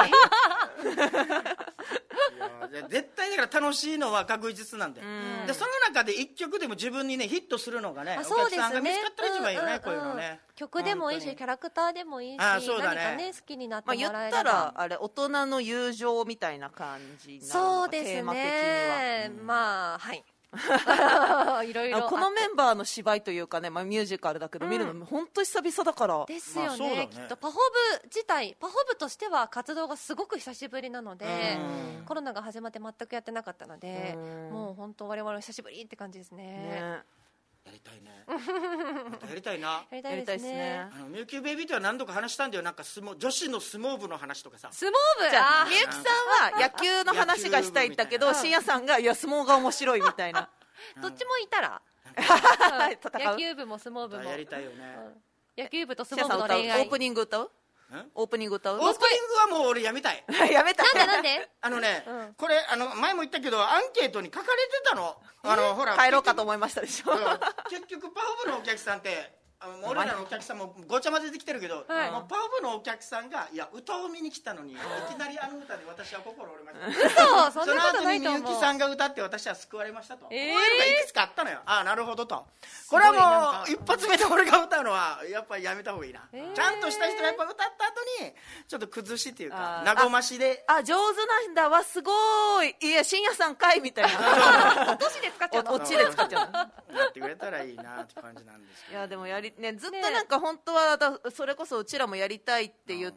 絶対だから楽しいのは確実なんだよ。でその中で一曲でも自分にねヒットするのがね、お客さんが見つかったら一番いいよね、こういうのね。 曲でもいいしキャラクターでもいいし、何かね好きになってもらえれば。 言ったらあれ大人の友情みたいな感じなのか。 そうですね、テーマ的には。まあはいいろいろこのメンバーの芝居というかね、ミュージカルだけど見るの本当久々だからですよね。きっとパフォーブ自体パフォーブとしては活動がすごく久しぶりなので、コロナが始まって全くやってなかったので、もう本当我々久しぶりって感じですね。 やりたいね。やりたいな。 やりたいですね。 ミューキューベイビーとは何度か話したんだよ。なんか女子の相撲部の話とかさ。 相撲部。 じゃあみゆきさんは野球の話がしたいんだけど、深夜さんがいや相撲が面白いみたいな。 どっちもいたら野球部も相撲部もやりたいよね。 野球部と相撲部の恋愛。 オープニング歌う？オープニング歌う？ オープニングはもう俺やめたい。 やめたい。 なんでこれ前も言ったけどアンケートに書かれてたの。ほら帰ろうかと思いましたでしょ。 結局パフォーブのお客さんって俺らのお客さんもごちゃ混ぜてきてるけど、もうパフォーブのお客さんがいや歌を見に来たのにいきなりあの歌で私は心折れました。 嘘、そんなことないと思う。 その後にみゆきさんが歌って私は救われましたと、こういうのがいくつかあったのよ。ああなるほどと。これはもう一発目で俺が歌うのはやっぱりやめた方がいいな。ちゃんとした人がやっぱ歌った後にちょっと崩しっていうか和ましで上手なんだわすごい、いや深夜さんかいみたいな落としで使っちゃうの。 落ちで使っちゃうの。 やってくれたらいいなって感じなんですけど。 いやでもねずっとなんか本当はそれこそうちらもやりたいって言って、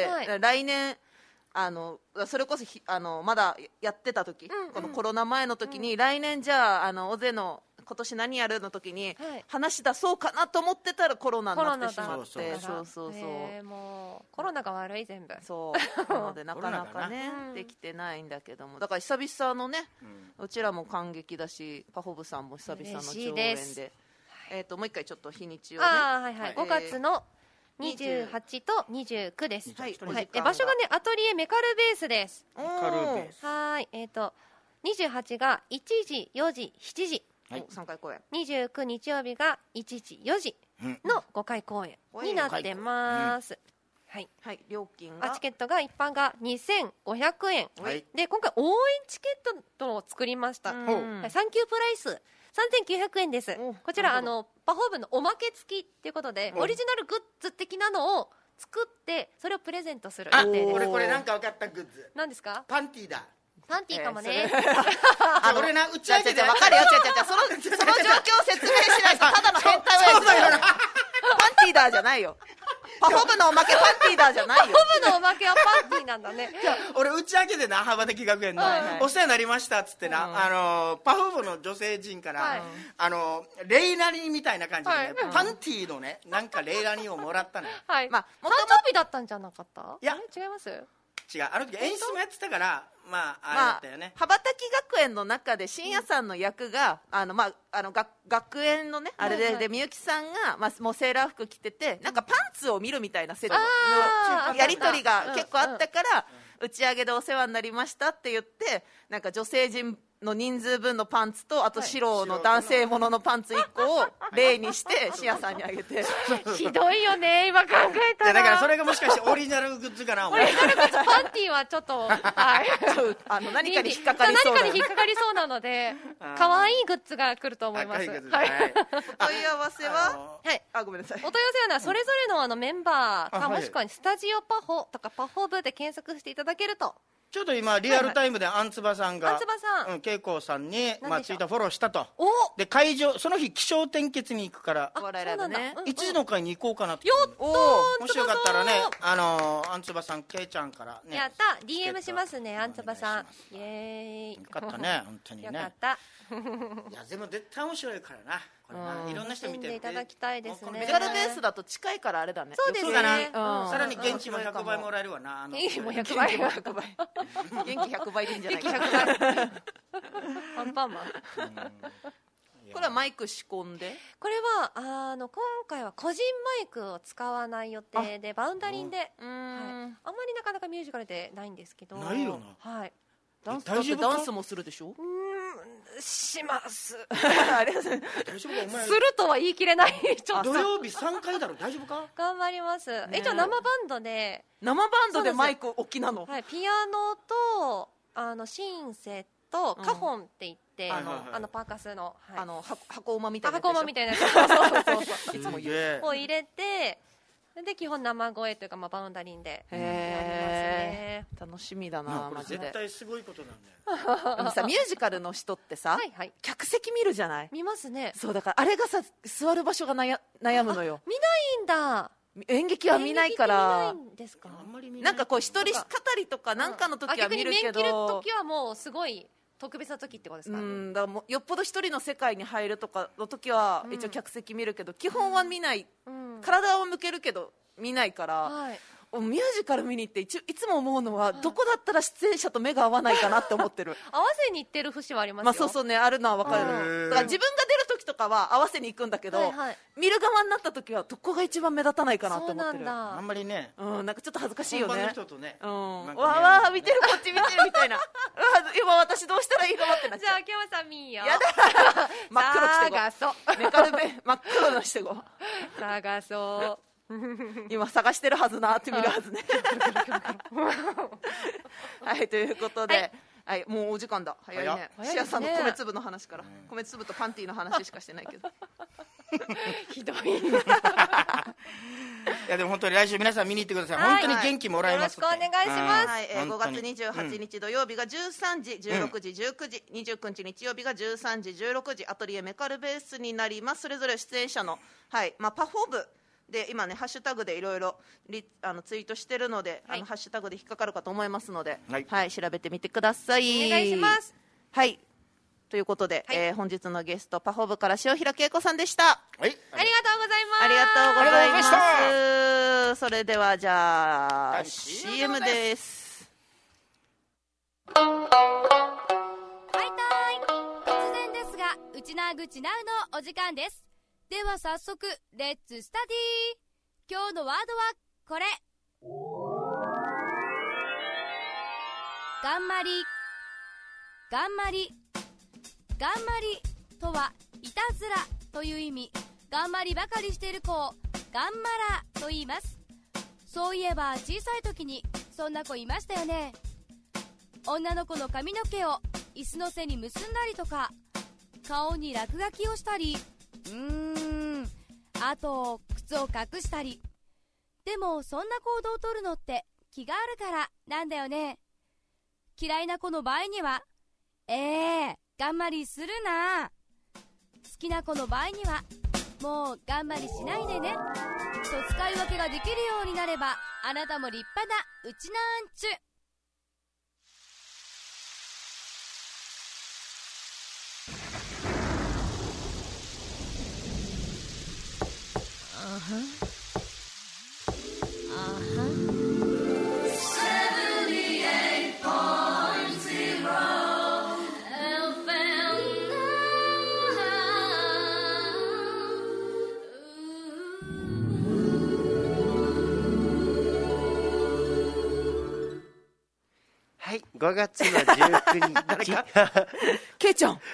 来年それこそまだやってた時、このコロナ前の時に、来年じゃあ尾瀬の今年何やるの時に話し出そうかなと思ってたらコロナになってしまって、そうもうコロナが悪い全部そうなのでなかなかねできてないんだけども、だから久々のね、うちらも感激だしパフォーブさんも久々の上演で、もう一回ちょっと日にちをね、 5月の28と29です。場所がねアトリエメカルベースです。はい、28が1時4時7時、 3回公演。 29日曜日が1時4時の5回公演になってます。はい、 料金がチケットが一般が2500円で、今回応援チケットを作りました。サンキュープライス3900円です。こちらパフォーブのおまけ付きっていうことでオリジナルグッズ的なのを作ってそれをプレゼントする予定です。 これなんか分かったグッズ。 何ですか？ パンティーだ。 パンティーかもね。 俺な打ち上げで分かるよ。その状況を説明しないとただの変態親父だよ。パンティーだじゃないよ。パフォーブのおまけパンティーだじゃないよ。 パフォーブのおまけはパンティーなんだね。 俺打ち上げでな羽ばたき学園のお世話になりましたっつってな、パフォーブの女性陣からレイラニーみたいな感じでね、パンティーのねなんかレイラニーをもらったのよ。 誕生日だったんじゃなかった？ いや違います。 違う、あの時演出もやってたからあれだったよね。 羽ばたき学園の中で深夜さんの役が学園のねあれでみゆきさんがもうセーラー服着ててなんかパンツを見るみたいなセットのやり取りが結構あったから打ち上げでお世話になりましたって言ってなんか女性陣の人数分のパンツとあと白の男性もののパンツ1個を例にして深夜さんにあげてひどいよね今考えたら。 だからそれがもしかしてオリジナルグッズかな。 オリジナルグッズパンティーはちょっと何かに引っかかりそうなので可愛いグッズが来ると思います。お問い合わせはごめんなさい。 お問い合わせはそれぞれのメンバーかもしくはスタジオパフォとかパフォブで検索していただけると。 ちょっと今リアルタイムでアンツバさんが恵子さんにツイッターフォローしたと。で会場その日気象点結に行くから1時の会に行こうかなと。もしよかったらねアンツバさんけいちゃんからねやった DM しますね。アンツバさんイエーイ。 よかったね本当にね。 よかった。 いやでも絶対面白いからな。 いろんな人見ていただきたいですね。 メカルベースだと近いからあれだね。 そうですね。 さらに元気も100倍もらえるわな。 元気も100倍。 元気100倍でいいんじゃないかな。 アンパンマン。 これはマイク仕込んで、 これは今回は個人マイクを使わない予定でバウンダリンで、あんまりなかなかミュージカルでないんですけど。 ないよな。 はい。 ダンスもするでしょ。 します。 大丈夫かお前。 するとは言い切れない。 土曜日3回だろ、大丈夫か。 頑張ります。一応生バンドでマイク大きなの。 はい、ピアノとシンセとカホンって言って、パーカスの箱馬みたいな。 箱馬みたいな。そう。 いつも言う。 を入れて。で基本生声というかバウンダリンでやりますね。 楽しみだな。 これ絶対すごいことなんだよ。 でもさ、ミュージカルの人ってさ、客席見るじゃない。 見ますね。 そうだからあれがさ、座る場所が悩むのよ。 見ないんだ。 演劇は見ないから。なんかこう一人語りとかなんかの時は見るけど、 逆に面切る時はもうすごい特別な時ってことですか。 だからもうよっぽど一人の世界に入るとかの時は一応客席見るけど、基本は見ない。体は向けるけど見ないから、ミュージカル見に行っていつも思うのは、どこだったら出演者と目が合わないかなって思ってる。 合わせに行ってる節はありますよ。 そうね、あるのは分かる。だから自分が出る時とかは合わせに行くんだけど、見る側になった時はどこが一番目立たないかなって思ってる。 あんまりね、 なんかちょっと恥ずかしいよね。 本番の人とね、 わー見てる、こっち見てるみたいな。今私どうしたらいいのってなっちゃう。 じゃあ秋山さん見よ。 やだ。真っ黒してご。メカルベ真っ黒のしてご。 探そう。 今探してるはずなって見るはずね。はい、ということで、もうお時間だ。早いね。シアさんの米粒の話から、米粒とパンティーの話しかしてないけど。 ひどい。 いやでも本当に来週皆さん見に行ってください。本当に元気もらえます。 よろしくお願いします。 5月28日土曜日が13時、16時、19時、29日日曜日が13時、16時、アトリエメカルベースになります。それぞれ出演者のパフォー部で今ね、ハッシュタグでいろいろツイートしてるので、ハッシュタグで引っかかるかと思いますので、調べてみてください。 お願いします。 はい、ということで、本日のゲストパフォー部から塩平恵子さんでした。 はい、 ありがとうございます。 ありがとうございます。それではじゃあ CM です。 突然ですが、うちなぐちなうのお時間です。では早速レッツスタディ。今日のワードはこれ。がんまり。がんまり。がんまりとはいたずらという意味。がんまりばかりしている子をがんまらと言います。そういえば小さい時にそんな子いましたよね。女の子の髪の毛を椅子の背に結んだりとか、顔に落書きをしたり、あと靴を隠したり。でもそんな行動をとるのって気があるからなんだよね。嫌いな子の場合にはがんまりするな。好きな子の場合にはもうがんまりしないでねと使い分けができるようになれば、あなたも立派なうちなんちゅ。 はい、5月の19日ケイちゃん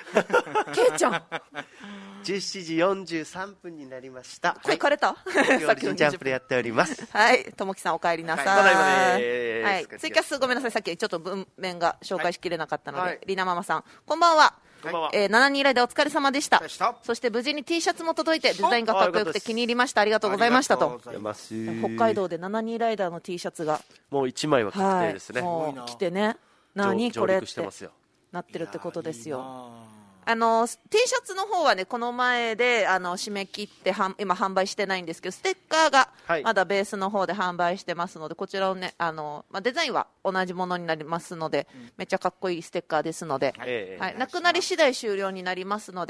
17時43分になりました。 声枯れた。 さっきのジャンプでやっております。 はい、ともきさんお帰りなさい。 ただいまです。 はい、ツイキャスごめんなさい、さっきちょっと文面が紹介しきれなかったので、りなママさんこんばんは。7人ライダーお疲れ様でした。そして無事に T シャツも届いて、デザインがかっこよくて気に入りました。ありがとうございましたと。北海道で7人ライダーの T シャツがもう1枚は確定ですね。 もう来てね、何これってなってるってことですよ。T シャツの方はね、この前で締め切って今販売してないんですけど、ステッカーがまだベースの方で販売してますので、こちらをねデザインは同じものになりますので、めっちゃかっこいいステッカーですので、なくなり次第終了になりますので、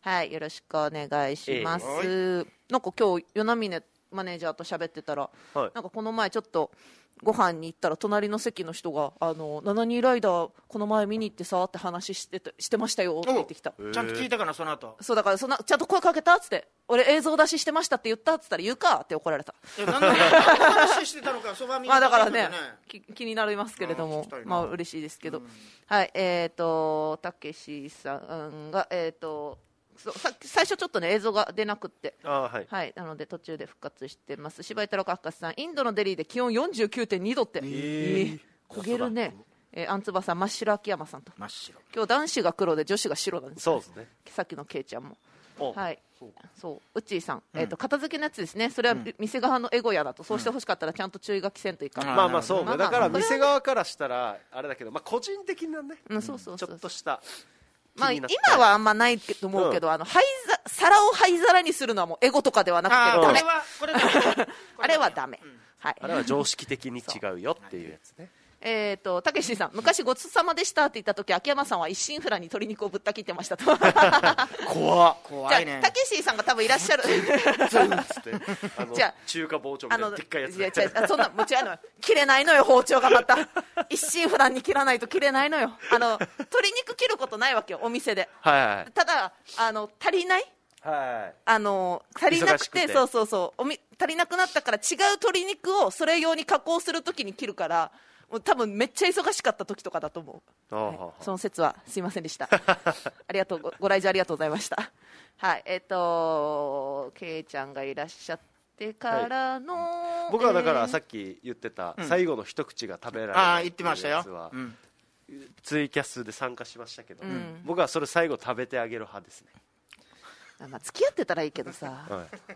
はい、よろしくお願いします。なんか今日、与那嶺マネージャーと喋ってたら、なんかこの前ちょっとご飯に行ったら隣の席の人が7人ライダーこの前見に行ってさって話してましたよって言ってきた。 ちゃんと聞いたかな、その後。 そうだからちゃんと声かけたっつって、俺映像出ししてましたって言ったっつったら言うかって怒られた。 何の話してたのかそば見まあだからね気になりますけれども、まあ嬉しいですけど、はい、たけしさんが最初ちょっとね映像が出なくって、はい、なので途中で復活してます。柴井太郎かっかさん、インドのデリーで気温 49.2 度って、焦げるね。あんつばさん、真っ白秋山さんと、真っ白、今日男子が黒で女子が白なんです、ね、 そうですね。 さっきのけいちゃんも、はい、そううっちーさん、片付けのやつですね。それは店側のエゴやだと、そうしてほしかったらちゃんと注意書きせんといかん、 まあまあそうね、だから店側からしたらあれだけど、まあ個人的なね、ちょっとしたまあ、今はあんまないと思うけど、皿を灰皿にするのはもうエゴとかではなくてダメ。あれはダメ。 あれは常識的に違うよっていうやつね。 たけしさん、昔ごちそうさまでしたって言った時、秋山さんは一心不乱に鶏肉をぶった切ってましたと。 怖いね。 たけしさんが多分いらっしゃる。 じゃあ中華包丁みたいなでっかいやつ。 いやそんなもちろん切れないのよ、包丁がまた。一心不乱に切らないと切れないのよ。鶏肉切ることないわけよ、お店で。ただ足りない。足りなくて、そう足りなくなったから違う鶏肉をそれ用に加工するときに切るから、もう多分めっちゃ忙しかった時とかだと思う。その説はすいませんでした。ありがとう、ご来場ありがとうございました。はい、けいちゃんがいらっしゃってからの、 僕はだからさっき言ってた最後の一口が食べられる言ってましたよ。 ツイキャスで参加しましたけど、僕はそれ最後食べてあげる派ですね。 まあ付き合ってたらいいけどさ、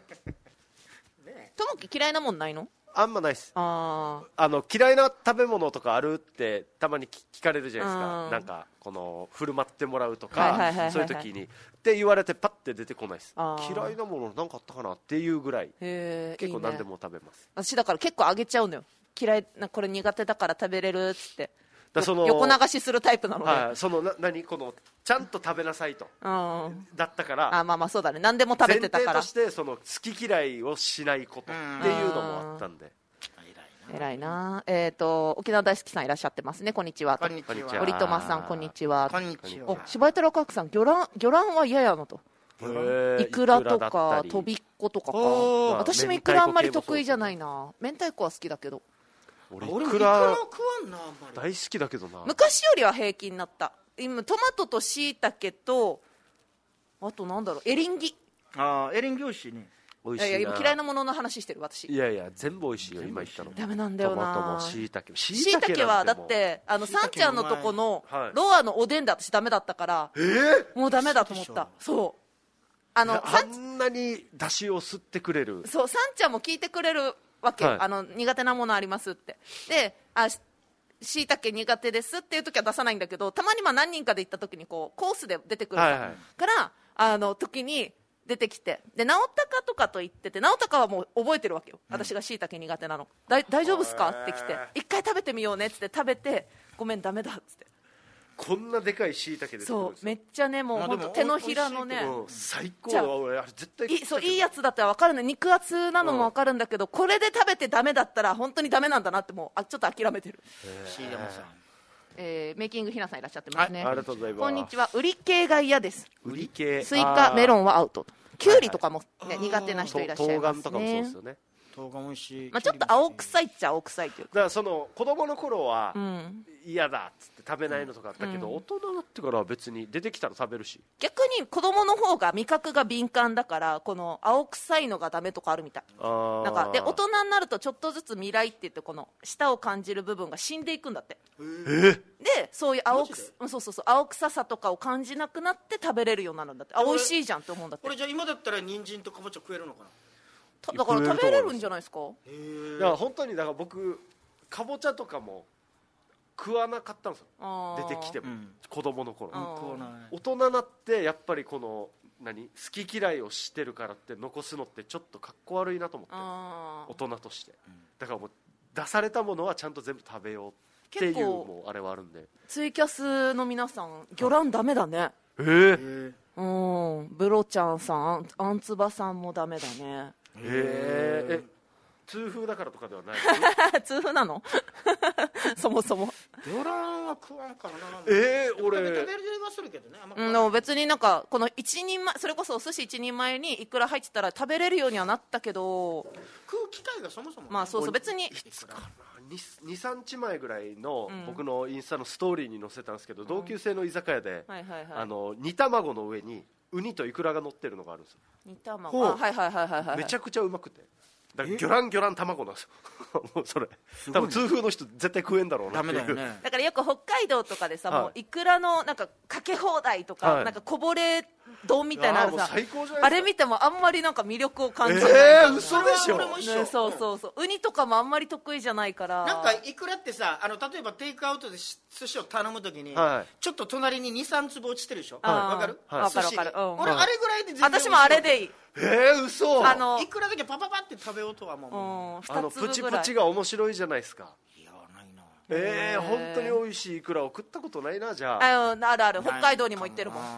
ともき嫌いなもんないの？ あんまないっす。嫌いな食べ物とかあるってたまに聞かれるじゃないですか。なんかこの振る舞ってもらうとかそういう時にって言われてパッて出てこないです。嫌いなものなんかあったかなっていうぐらい結構何でも食べます。 私だから結構あげちゃうのよ。嫌いな、これ苦手だから食べれるっつって横流しするタイプなので、 このちゃんと食べなさいとだったから、 まあまあそうだね、何でも食べてたから前提として好き嫌いをしないことっていうのもあったんで。 偉いな。沖縄大好きさんいらっしゃってますね。こんにちは。 こんにちは。 折友さんこんにちは。 こんにちは。 柴井太郎かくさん、魚卵は嫌やのと。イクラとかとびっことかか。私もイクラあんまり得意じゃないな。明太子は好きだけど。 俺イクラ大好きだけどな。 昔よりは平気になった。今トマトと椎茸とあとなんだろう、エリンギ。 エリンギ美味しいね。 いや今嫌いなものの話してる私。 いやいや全部美味しいよ今言ったの。 ダメなんだよな。 トマトも椎茸も。 椎茸はだってさんちゃんのとこのロアのおでんで私ダメだったから、もうダメだと思った。そうあんなに出汁を吸ってくれる。 そう、さんちゃんも聞いてくれるわけ、苦手なものありますって。で椎茸苦手ですっていう時は出さないんだけど、たまに何人かで行った時にコースで出てくるから時に出てきて、で直高とかと言ってて、直高はもう覚えてるわけよ、私が椎茸苦手なの。大丈夫っすかって来て、一回食べてみようねっつって食べて、ごめんダメだっつって。 こんなでかい椎茸でそうめっちゃね、もう本当手のひらのね、 最高。俺あれ絶対いいやつだったら分かるね。肉厚なのも分かるんだけど、これで食べてダメだったら本当にダメなんだなって、もうちょっと諦めてる。メイキングひなさんいらっしゃってますね。 ありがとうございます。 こんにちは。売り系が嫌です。 売り系、 スイカメロンはアウト。キュウリとかも苦手な人いらっしゃいますね。 冬瓜とかもそうですよね。 冬瓜美味しい。 ちょっと青臭いっちゃ青臭いというか。 だから子供の頃は嫌だっつって食べないのとかあったけど、大人になってからは別に出てきたら食べるし。 逆に子供の方が味覚が敏感だから、この青臭いのがダメとかあるみたい。なんかで大人になるとちょっとずつ未来って言って、この舌を感じる部分が死んでいくんだって。でそういう青臭さとかを感じなくなって食べれるようになるんだって。美味しいじゃんって思うんだって。 これじゃあ今だったら人参とかぼちゃ食えるのかな。 だから食べれるんじゃないですか。 だから本当に、だから僕かぼちゃとかも食わなかったんですよ、出てきても。子供の頃。大人になってやっぱりこの好き嫌いをしてるからって残すのってちょっとかっこ悪いなと思って、大人として。だからもう出されたものはちゃんと全部食べようっていうもうあれはあるんで。 ツイキャスの皆さん魚卵ダメだね。 ブロちゃんさん、あんつばさんもダメだね。 痛風だからとかではない痛風なのそもそも魚卵は食わんからな。 俺食べれはするけどね。 別になんかこの1人前、それこそお寿司1人前にいくら入ってたら食べれるようにはなったけど、 食う機会がそもそも、 まあそう別に 23日前ぐらいの僕のインスタのストーリーに載せたんですけど、同級生の居酒屋で煮卵の上にウニとイクラが乗ってるのがあるんですよ。 煮卵、 めちゃくちゃうまくて、だからギョランギョラン卵なんですよもうそれ多分痛風の人絶対食えんだろうなっていう。 ダメだよね。 だからよく北海道とかでさ、もうイクラのなんかかけ放題とか、なんかこぼれ丼みたいなのさ、あれ見てもあんまりなんか魅力を感じない。 嘘でしょ。 そうウニとかもあんまり得意じゃないから。 なんかイクラってさ、例えばテイクアウトで寿司を頼むときに、ちょっと隣に 2,3 粒落ちてるでしょ。わかる？ わかる。 俺あれぐらいで全然。 私もあれでいい。 嘘。 いくらだけパパパって食べようとはもうプチプチが面白いじゃないですか。 いやないな。 本当に美味しいイクラを食ったことないな。じゃあある北海道にも行ってるもん。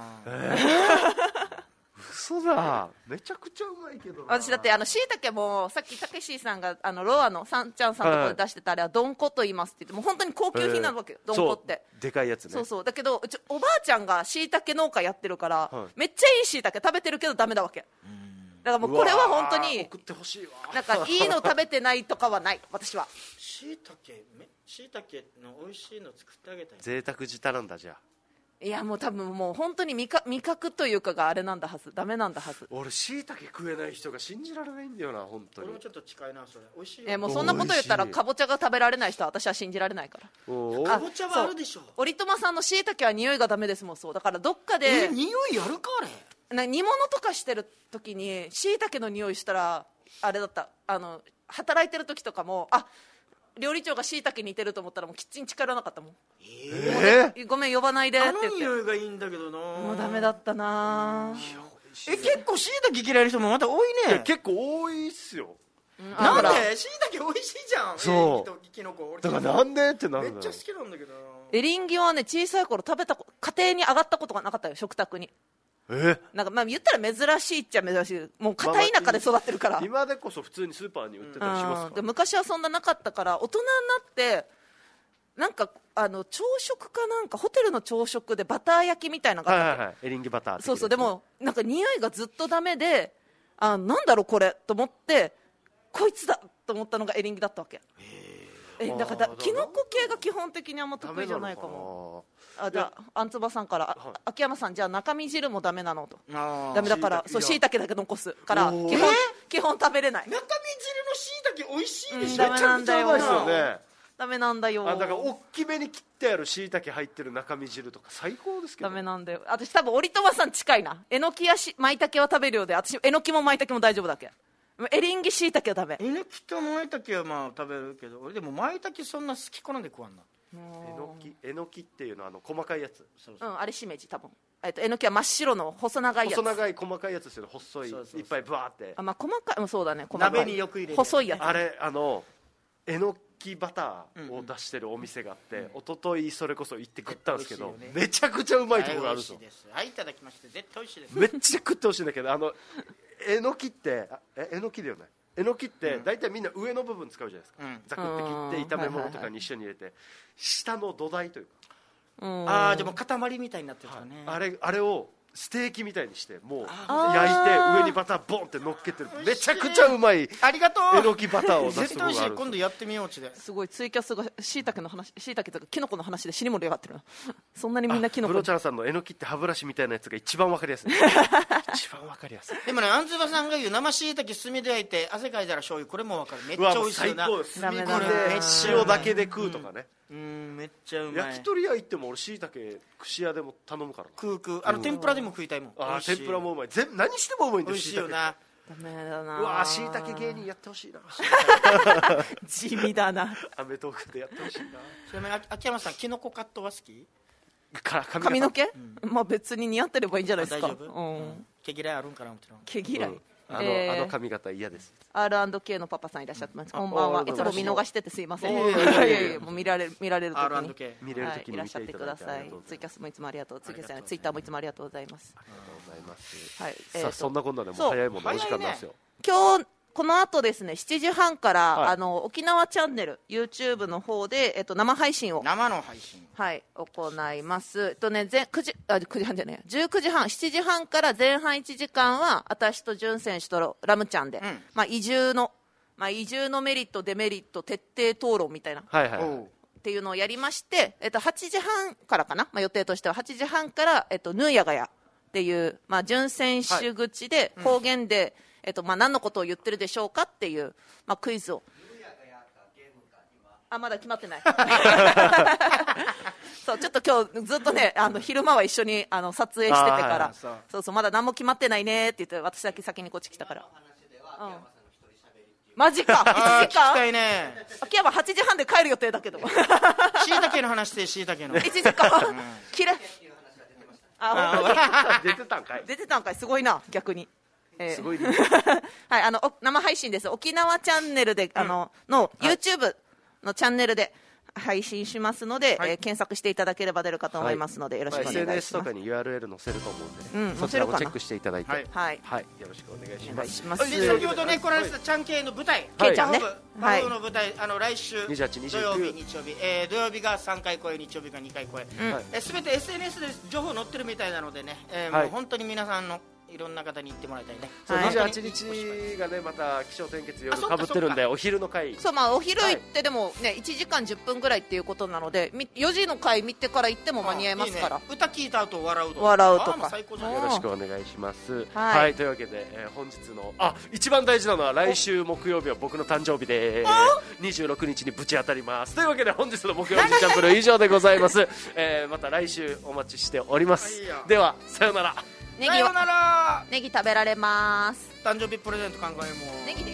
嘘だ。めちゃくちゃうまいけどな。 私だってしいたけもさっきたけしさんがロアのさんちゃんさんのところで出してたあれはドンコと言いますって言って、もう本当に高級品なわけよ、ドンコって。 でかいやつね。 そうだけどうちおばあちゃんがしいたけ農家やってるから、めっちゃいいしいたけ食べてるけどダメだわけ。だからもうこれは本当に送ってほしいわ。 なんかいいの食べてないとかはない私は。 しいたけの美味しいの作ってあげたい。 贅沢舌なんだ。じゃあいやもう多分もう本当に味覚というかがあれなんだはず、ダメなんだはず。 俺しいたけ食えない人が信じられないんだよな本当に。 俺もちょっと近いなそれ。美味しい。 もうそんなこと言ったらかぼちゃが食べられない人は私は信じられないから。 かぼちゃはあるでしょ。 オリトマさんのしいたけは匂いがダメですもん。そうだからどっかで匂いやるかあれ。 煮物とかしてる時にしいたけの匂いしたらあれだった。働いてる時とかも料理長がしいたけ似てると思ったらもうキッチン近寄らなかったもん。ごめん呼ばないでって言って。 匂いがいいんだけどな。 もうダメだったな。 結構しいたけ嫌いな人もまた多いね。 結構多いっすよ。 なんでしいたけ美味しいじゃん。 そうキノコ。 だからなんでってなるの。 めっちゃ好きなんだけどな。 エリンギはね小さい頃食べた家庭に上がったことがなかったよ、食卓に。なんか言ったら珍しいっちゃ珍しい。もう片田舎で育ってるから、 今でこそ普通にスーパーに売ってたりしますから。 昔はそんななかったから、大人になってなんか朝食かなんかホテルの朝食でバター焼きみたいなのがあったっけ。 エリンギバター。 そうでもなんか匂いがずっとダメで、なんだろうこれと思ってこいつだと思ったのがエリンギだったわけ。だからキノコ系が基本的にあんま得意じゃないかも。じゃああんつばさんから、秋山さんじゃあ中身汁もダメなのと。ダメだからしいたけだけ残すから基本食べれない。 中身汁のしいたけ美味しいでしょ。 ダメなんだよ。ダメなんだよ。 だから大きめに切ってあるしいたけ入ってる中身汁とか最高ですけど。 ダメなんだよ。私多分オリトマさん近いな。えのきやまいたけは食べるようで、私えのきもまいたけも大丈夫だけ。エリンギしいたけはダメ。 えのきとまいたけはまあ食べるけど、俺でもまいたけそんな好き好んで食わんな。 えのきっていうのは細かいやつ。 あれしめじ多分。えのきは真っ白の細長いやつ。 細長い細かいやつですよね。細いいっぱいブワーって。 細かいそうだね。 鍋によく入れる細いやつ。 あれえのきバターを出してるお店があって、一昨日それこそ行って食ったんですけど、めちゃくちゃうまいところがあるんですよ。 はい、いただきまして絶対美味しいです。 めっちゃ食ってほしいんだけど、えのきってえのきだよね。えのきって大体みんな上の部分使うじゃないですか。ざくって切って炒め物とかに一緒に入れて、下の土台というか、でも塊みたいになってるからね。 あれをステーキみたいにしてもう焼いて上にバターボンって乗っけてる、めちゃくちゃうまい。 ありがとう。 えのきバターを出すところがある。 絶対美味しい。今度やってみよう。うちですごいツイキャスがしいたけの話、しいたけとかキノコの話で死に盛り上がってるな。そんなにみんなキノコ。 ブロちゃんさんのえのきって歯ブラシみたいなやつが一番わかりやすい一番わかりやすい。 でもね、あんずばさんが言う生しいたけ炭で焼いて汗かいたら醤油、これもわかる。めっちゃ美味しいよな。 炭で塩だけで食うとかね。 めっちゃうまい。 焼き鳥屋行っても俺しいたけ串屋でも頼むからな。 食う天ぷらでも食いたいもん。 天ぷらもうまい。何してもうまいんだよ。 美味しいよな。 ダメだな。 うわしいたけ芸人やってほしいな地味だな。 アメトークでやってほしいな。 ちなみに秋山さんキノコカットは好き？ 髪の毛、まあ別に似合ってればいいんじゃないですか。 大丈夫？毛嫌いあるんかな。 毛嫌い、 あの髪型嫌です。 R&K のパパさんいらっしゃってます。こんばんは。いつも見逃しててすいません。もう見られる時にいらっしゃってください。ツイキャスもいつもありがとう。ツイキャスじゃない、ツイッターもいつもありがとうございます。 ありがとうございます。 はい。 さあそんなこんなでも早いもんのお時間なんですよ。 今日この後ですね、7時半から、沖縄チャンネル YouTube の方で、生配信を生の配信、 はい、行います。9時半じゃない、19時半、7時半から前半1時間は私と潤選手とラムちゃんで、移住のメリットデメリット徹底討論みたいな、っていうのをやりまして、8時半からかな、予定としては8時半から、ヌーヤガヤっていう、潤選手口で方言で、何のことを言ってるでしょうかっていう、クイズを。まだ決まってないそう、ちょっと今日ずっとね、昼間は一緒に撮影しててから、そうまだ何も決まってないねって言って、私だけ先にこっち来たから。マジか、1時間。 聞きたいね。 秋山8時半で帰る予定だけど。 しいたけの話で、しいたけの。 1時間。きれい。 出てたんかい。 出てたんかい、すごいな、逆に。 すごいね。 はい、生配信です。沖縄チャンネルで、の YouTube のチャンネルで配信しますので、検索していただければ出るかと思いますので、よろしくお願いします。 SNS とかに URL 載せると思うんで、そちらもチェックしていただいて、はい、よろしくお願いします。 先ほどね、この間ちゃん系の舞台、 ケイちゃんね、 パフの舞台、来週 28、29 土曜日、日曜日、土曜日が3回公演、日曜日が2回公演、すべて SNS で情報載ってるみたいなのでね、もう本当に皆さんのいろんな方に行ってもらいたいね。 28日がね、また気象転結夜かぶってるんで、お昼の回。 そう、お昼行ってでもね、1時間10分ぐらいっていうことなので、4時の回見てから行っても間に合いますから。 歌聞いた後笑うとか。 よろしくお願いします。はい、というわけで本日の一番大事なのは、来週木曜日は僕の誕生日で26日にぶち当たります。というわけで本日の木曜日チャンプルー以上でございます。また来週お待ちしております。ではさよなら。 ネギ食べられます。 誕生日プレゼント考えもネギ